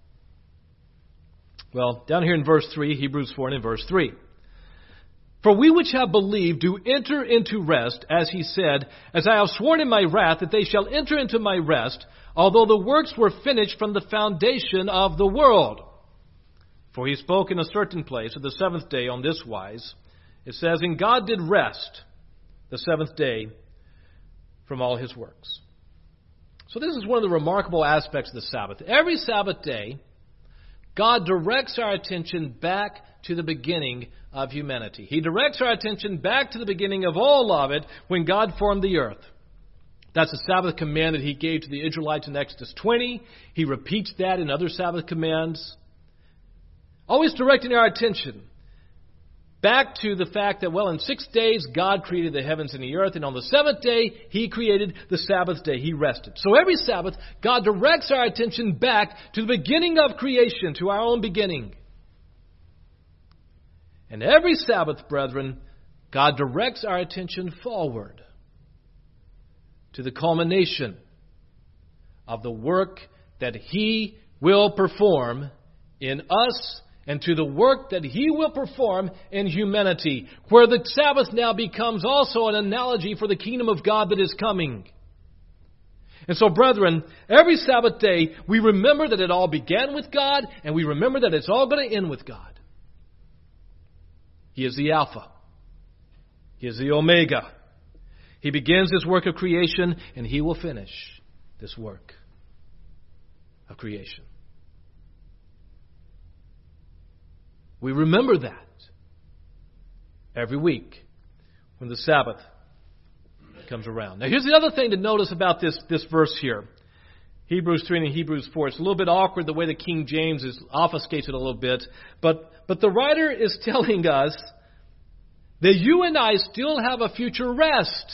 Well, down here in verse three, Hebrews four and in verse three. For we which have believed do enter into rest, as he said, as I have sworn in my wrath that they shall enter into my rest, although the works were finished from the foundation of the world. For he spoke in a certain place of the seventh day on this wise. It says, and God did rest the seventh day from all His works. So this is one of the remarkable aspects of the Sabbath. Every Sabbath day, God directs our attention back to the beginning of humanity. He directs our attention back to the beginning of all of it when God formed the earth. That's the Sabbath command that He gave to the Israelites in Exodus twenty. He repeats that in other Sabbath commands. Always directing our attention back to the fact that, well, in six days God created the heavens and the earth, and on the seventh day He created the Sabbath day. He rested. So every Sabbath, God directs our attention back to the beginning of creation, to our own beginning. And every Sabbath, brethren, God directs our attention forward to the culmination of the work that He will perform in us, and to the work that He will perform in humanity, where the Sabbath now becomes also an analogy for the kingdom of God that is coming. And so, brethren, every Sabbath day, we remember that it all began with God, and we remember that it's all going to end with God. He is the Alpha. He is the Omega. He begins His work of creation, and He will finish this work of creation. We remember that every week when the Sabbath comes around. Now, here's the other thing to notice about this, this verse here. Hebrews three and Hebrews four. It's a little bit awkward the way the King James is obfuscates it a little bit. But, but the writer is telling us that you and I still have a future rest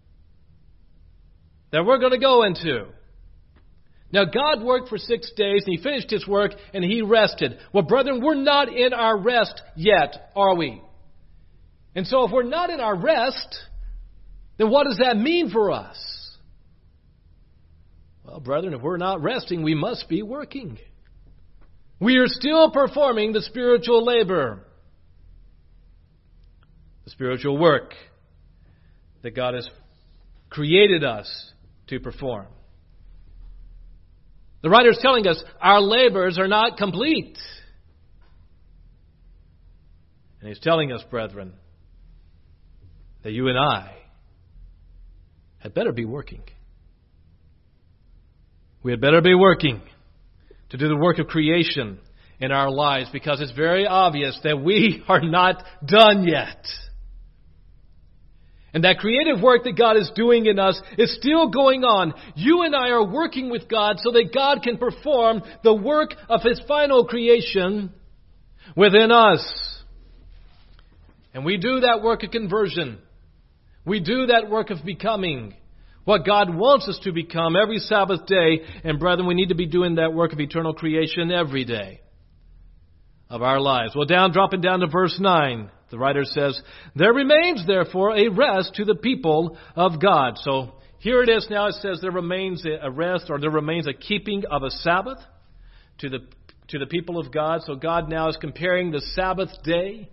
that we're going to go into. Now, God worked for six days, and He finished His work, and He rested. Well, brethren, we're not in our rest yet, are we? And so if we're not in our rest, then what does that mean for us? Well, brethren, if we're not resting, we must be working. We are still performing the spiritual labor, the spiritual work that God has created us to perform. The writer is telling us our labors are not complete. And he's telling us, brethren, that you and I had better be working. We had better be working to do the work of creation in our lives, because it's very obvious that we are not done yet. And that creative work that God is doing in us is still going on. You and I are working with God so that God can perform the work of His final creation within us. And we do that work of conversion. We do that work of becoming what God wants us to become every Sabbath day. And brethren, we need to be doing that work of eternal creation every day of our lives. Well, down, dropping down to verse nine, the writer says, there remains therefore a rest to the people of God. So here it is now. It says there remains a rest, or there remains a keeping of a Sabbath to the to the people of God. So God now is comparing the Sabbath day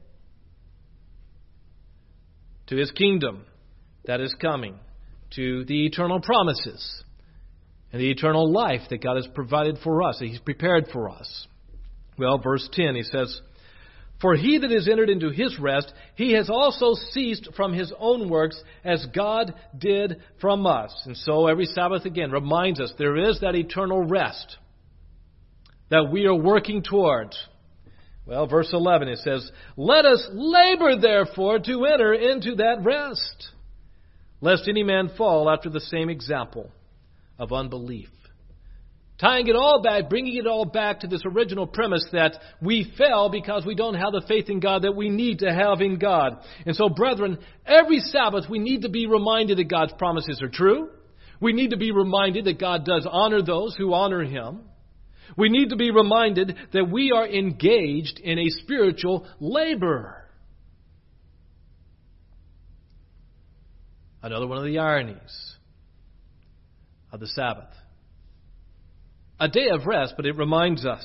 to His kingdom that is coming, to the eternal promises and the eternal life that God has provided for us, that He's prepared for us. Well, verse ten, he says, for he that is entered into his rest, he has also ceased from his own works, as God did from us. And so every Sabbath again reminds us there is that eternal rest that we are working towards. Well, verse eleven, it says, let us labor therefore to enter into that rest, lest any man fall after the same example of unbelief. Tying it all back, bringing it all back to this original premise that we fell because we don't have the faith in God that we need to have in God. And so, brethren, every Sabbath we need to be reminded that God's promises are true. We need to be reminded that God does honor those who honor Him. We need to be reminded that we are engaged in a spiritual labor. Another one of the ironies of the Sabbath. A day of rest, but it reminds us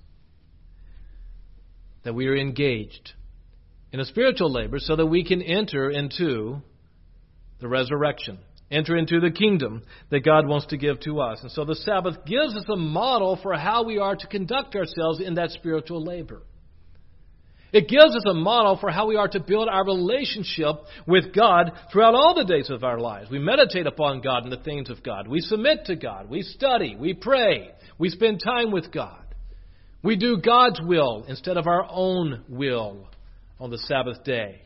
that we are engaged in a spiritual labor so that we can enter into the resurrection, enter into the kingdom that God wants to give to us. And so the Sabbath gives us a model for how we are to conduct ourselves in that spiritual labor. It gives us a model for how we are to build our relationship with God throughout all the days of our lives. We meditate upon God and the things of God. We submit to God. We study. We pray. We spend time with God. We do God's will instead of our own will on the Sabbath day.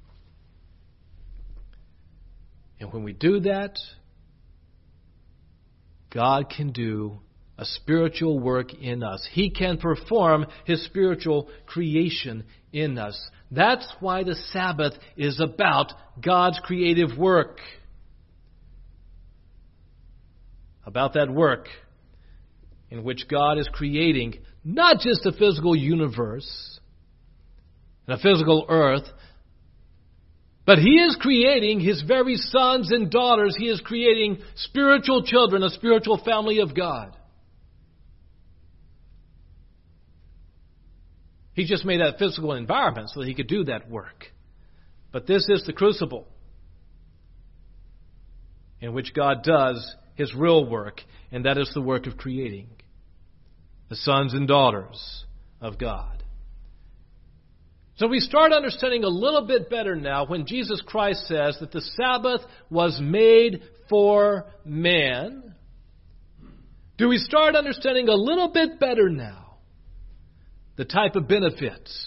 And when we do that, God can do a spiritual work in us. He can perform His spiritual creation in us. That's why the Sabbath is about God's creative work. About that work in which God is creating not just a physical universe and a physical earth, but He is creating His very sons and daughters. He is creating spiritual children, a spiritual family of God. He just made that physical environment so that He could do that work. But this is the crucible in which God does His real work, and that is the work of creating the sons and daughters of God. So we start understanding a little bit better now when Jesus Christ says that the Sabbath was made for man. Do we start understanding a little bit better now the type of benefits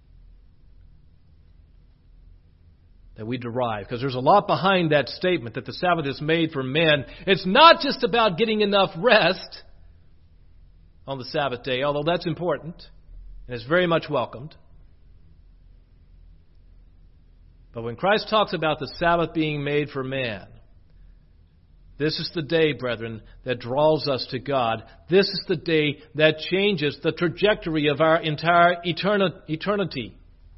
that we derive? Because there's a lot behind that statement that the Sabbath is made for man. It's not just about getting enough rest on the Sabbath day, although that's important and is very much welcomed. But when Christ talks about the Sabbath being made for man, this is the day, brethren, that draws us to God. This is the day that changes the trajectory of our entire eternity.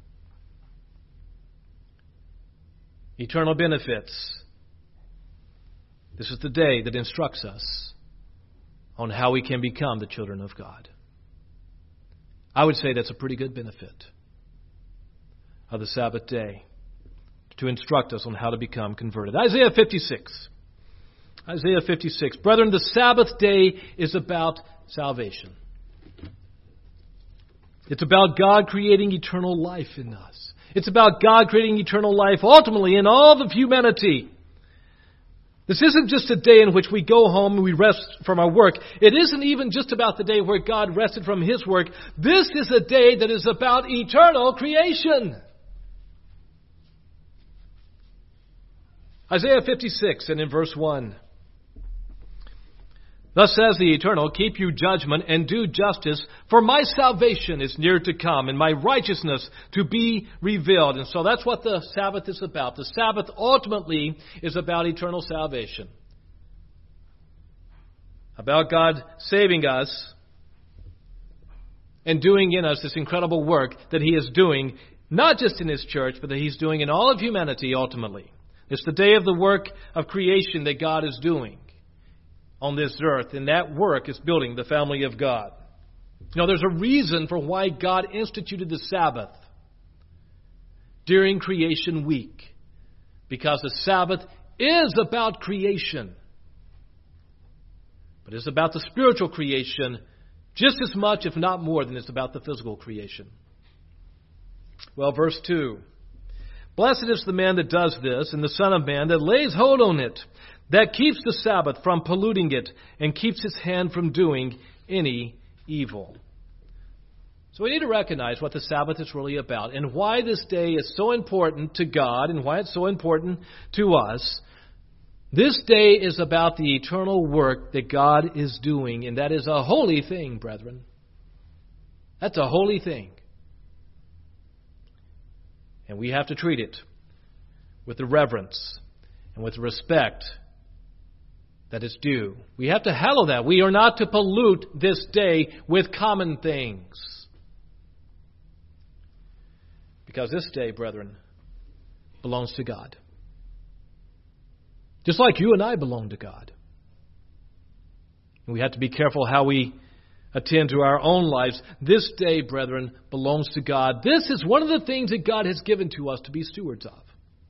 Eternal benefits. This is the day that instructs us on how we can become the children of God. I would say that's a pretty good benefit of the Sabbath day, to instruct us on how to become converted. Isaiah fifty-six. Isaiah fifty-six. Brethren, the Sabbath day is about salvation. It's about God creating eternal life in us. It's about God creating eternal life ultimately in all of humanity. This isn't just a day in which we go home and we rest from our work. It isn't even just about the day where God rested from His work. This is a day that is about eternal creation. Isaiah fifty-six and in verse one. Thus says the Eternal, keep you judgment and do justice, for my salvation is near to come, and my righteousness to be revealed. And so that's what the Sabbath is about. The Sabbath ultimately is about eternal salvation. About God saving us and doing in us this incredible work that He is doing, not just in His church, but that He's doing in all of humanity ultimately. It's the day of the work of creation that God is doing on this earth, and that work is building the family of God. Now, there's a reason for why God instituted the Sabbath during creation week, because the Sabbath is about creation, but it's about the spiritual creation just as much, if not more, than it's about the physical creation. Well, verse two. Blessed is the man that does this, and the Son of Man that lays hold on it, that keeps the Sabbath from polluting it, and keeps his hand from doing any evil. So we need to recognize what the Sabbath is really about, and why this day is so important to God, and why it's so important to us. This day is about the eternal work that God is doing, and that is a holy thing, brethren. That's a holy thing. And we have to treat it with the reverence and with the respect that is due. We have to hallow that. We are not to pollute this day with common things. Because this day, brethren, belongs to God. Just like you and I belong to God. And we have to be careful how we attend to our own lives. This day, brethren, belongs to God. This is one of the things that God has given to us to be stewards of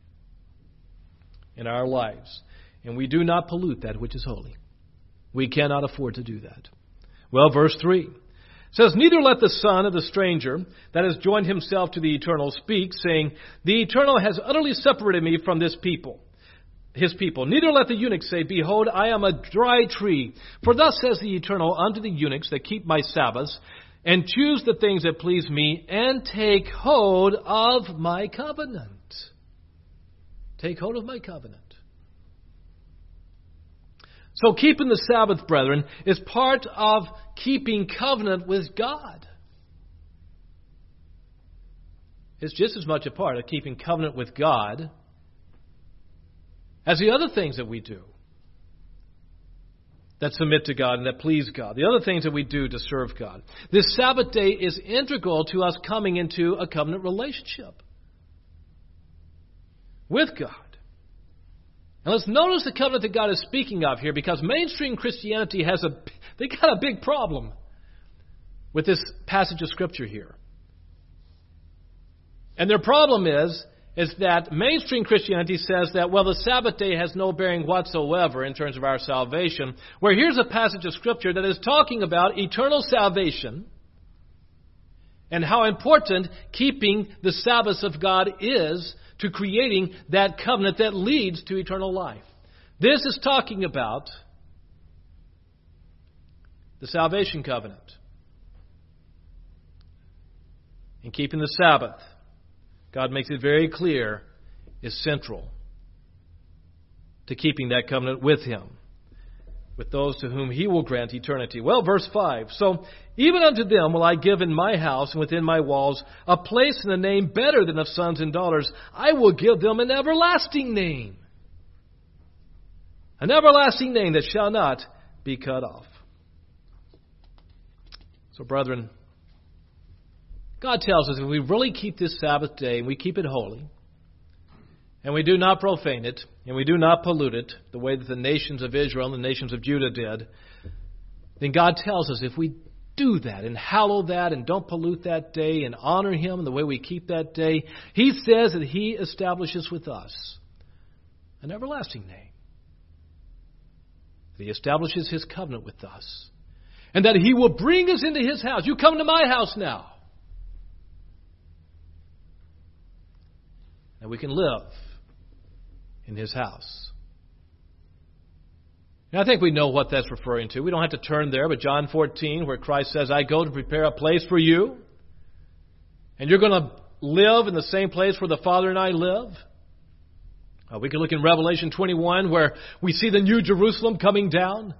in our lives. And we do not pollute that which is holy. We cannot afford to do that. Well, verse three says, neither let the son of the stranger that has joined himself to the Eternal speak, saying, the Eternal has utterly separated me from this people. His people. Neither let the eunuch say, behold, I am a dry tree. For thus says the Eternal unto the eunuchs that keep my Sabbaths, and choose the things that please me, and take hold of my covenant. Take hold of my covenant. So keeping the Sabbath, brethren, is part of keeping covenant with God. is just as much a part of keeping covenant with God as the other things that we do that submit to God and that please God, the other things that we do to serve God. This Sabbath day is integral to us coming into a covenant relationship with God. And let's notice the covenant that God is speaking of here, because mainstream Christianity has a, they got a big problem with this passage of Scripture here. And their problem is, is that mainstream Christianity says that, well, the Sabbath day has no bearing whatsoever in terms of our salvation, where here's a passage of Scripture that is talking about eternal salvation and how important keeping the Sabbaths of God is to creating that covenant that leads to eternal life. This is talking about the salvation covenant and keeping the Sabbath. God makes it very clear, is central to keeping that covenant with Him, with those to whom He will grant eternity. Well, verse five. So, even unto them will I give in my house and within my walls a place and a name better than of sons and daughters. I will give them an everlasting name. An everlasting name that shall not be cut off. So, brethren, God tells us if we really keep this Sabbath day and we keep it holy, and we do not profane it, and we do not pollute it, the way that the nations of Israel and the nations of Judah did, then God tells us if we do that and hallow that and don't pollute that day and honor Him in the way we keep that day, He says that He establishes with us an everlasting name. That He establishes His covenant with us. And that He will bring us into His house. You come to my house now. And we can live in His house. And I think we know what that's referring to. We don't have to turn there, but John fourteen, where Christ says, I go to prepare a place for you, and you're going to live in the same place where the Father and I live. Uh, we can look in Revelation twenty-one, where we see the New Jerusalem coming down.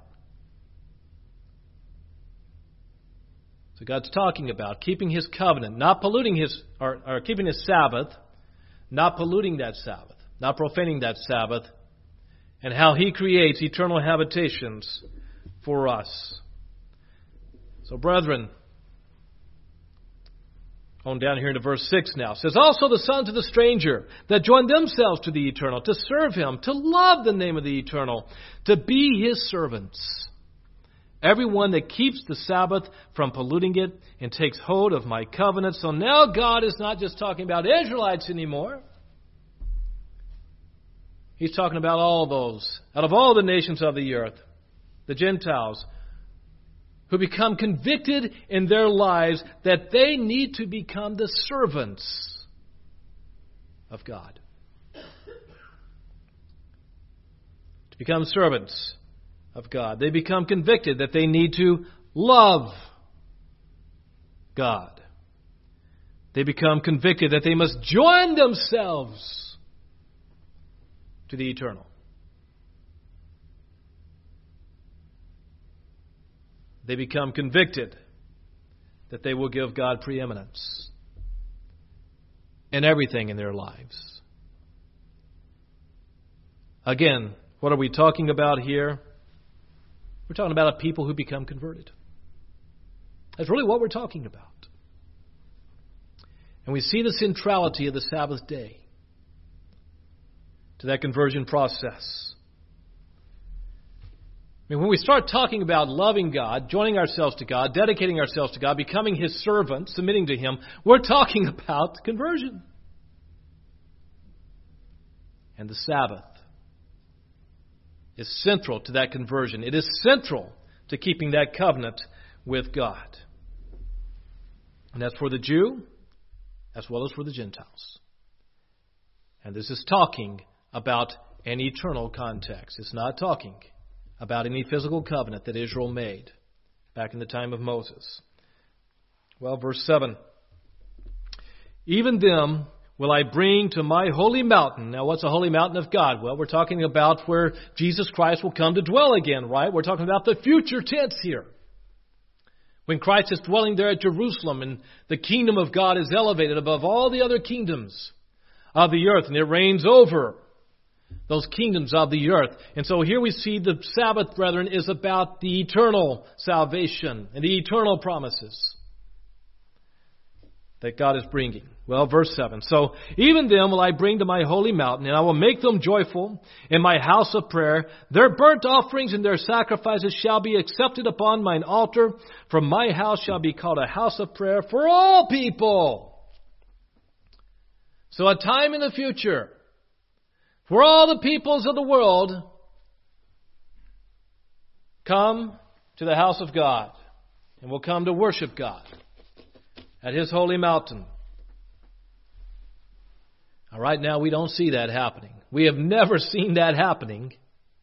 So God's talking about keeping His covenant, not polluting His, or, or keeping His Sabbath, not polluting that Sabbath, not profaning that Sabbath, and how He creates eternal habitations for us. So, brethren, on down here into verse six now, it says, also the sons of the stranger that join themselves to the eternal, to serve Him, to love the name of the eternal, to be His servants. Everyone that keeps the Sabbath from polluting it and takes hold of my covenant. So now God is not just talking about Israelites anymore. He's talking about all those, out of all the nations of the earth, the Gentiles, who become convicted in their lives that they need to become the servants of God. To become servants of God. They become convicted that they need to love God. They become convicted that they must join themselves to the eternal. They become convicted that they will give God preeminence in everything in their lives. Again, what are we talking about here? We're talking about a people who become converted. That's really what we're talking about. And we see the centrality of the Sabbath day to that conversion process. I mean, when we start talking about loving God, joining ourselves to God, dedicating ourselves to God, becoming His servants, submitting to Him, we're talking about conversion. And the Sabbath is central to that conversion. It is central to keeping that covenant with God. And that's for the Jew as well as for the Gentiles. And this is talking about an eternal context. It's not talking about any physical covenant that Israel made back in the time of Moses. Well, verse seven. Even them will I bring to my holy mountain. Now, what's a holy mountain of God? Well, we're talking about where Jesus Christ will come to dwell again, right? We're talking about the future tense here. When Christ is dwelling there at Jerusalem and the kingdom of God is elevated above all the other kingdoms of the earth, and it reigns over those kingdoms of the earth. And so here we see the Sabbath, brethren, is about the eternal salvation and the eternal promises that God is bringing. Well, verse seven. So, even them will I bring to my holy mountain, and I will make them joyful in my house of prayer. Their burnt offerings and their sacrifices shall be accepted upon mine altar, for my house shall be called a house of prayer for all people. So a time in the future, for all the peoples of the world, come to the house of God, and will come to worship God at His holy mountain. Now, right now, we don't see that happening. We have never seen that happening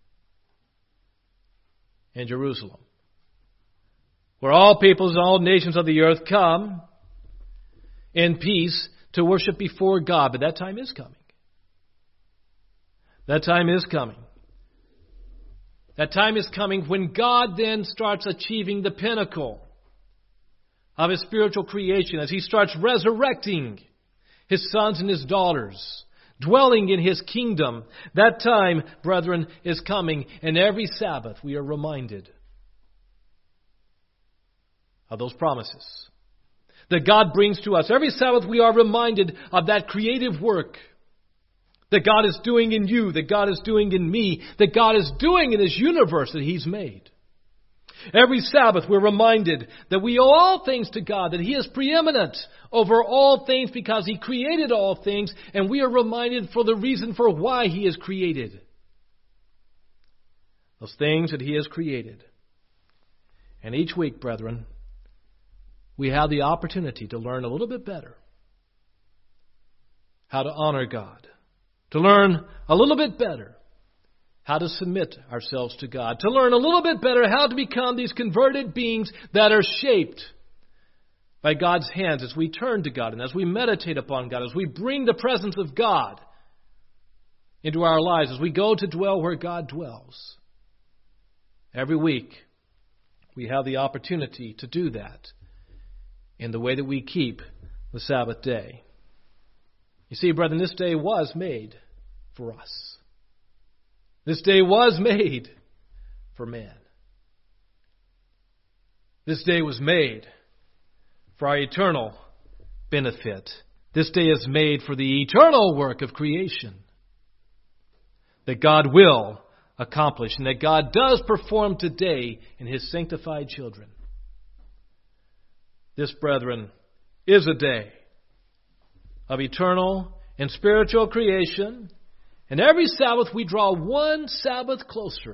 in Jerusalem, where all peoples and all nations of the earth come in peace to worship before God. But that time is coming. That time is coming. That time is coming when God then starts achieving the pinnacle of His spiritual creation, as He starts resurrecting His sons and His daughters, dwelling in His kingdom. That time, brethren, is coming, and every Sabbath we are reminded of those promises that God brings to us. Every Sabbath we are reminded of that creative work that God is doing in you, that God is doing in me, that God is doing in this universe that He's made. Every Sabbath we're reminded that we owe all things to God, that He is preeminent over all things because He created all things, and we are reminded for the reason for why He is created. Those things that He has created. And each week, brethren, we have the opportunity to learn a little bit better how to honor God, to learn a little bit better how to submit ourselves to God, to learn a little bit better how to become these converted beings that are shaped by God's hands as we turn to God and as we meditate upon God, as we bring the presence of God into our lives, as we go to dwell where God dwells. Every week we have the opportunity to do that in the way that we keep the Sabbath day. You see, brethren, this day was made for us. This day was made for man. This day was made for our eternal benefit. This day is made for the eternal work of creation that God will accomplish and that God does perform today in His sanctified children. This, brethren, is a day of eternal and spiritual creation. And every Sabbath we draw one Sabbath closer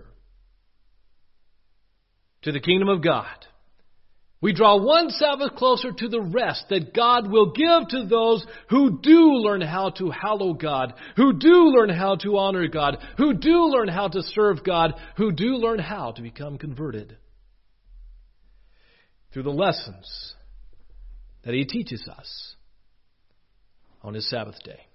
to the kingdom of God. We draw one Sabbath closer to the rest that God will give to those who do learn how to hallow God, who do learn how to honor God, who do learn how to serve God, who do learn how to become converted through the lessons that He teaches us on His Sabbath day.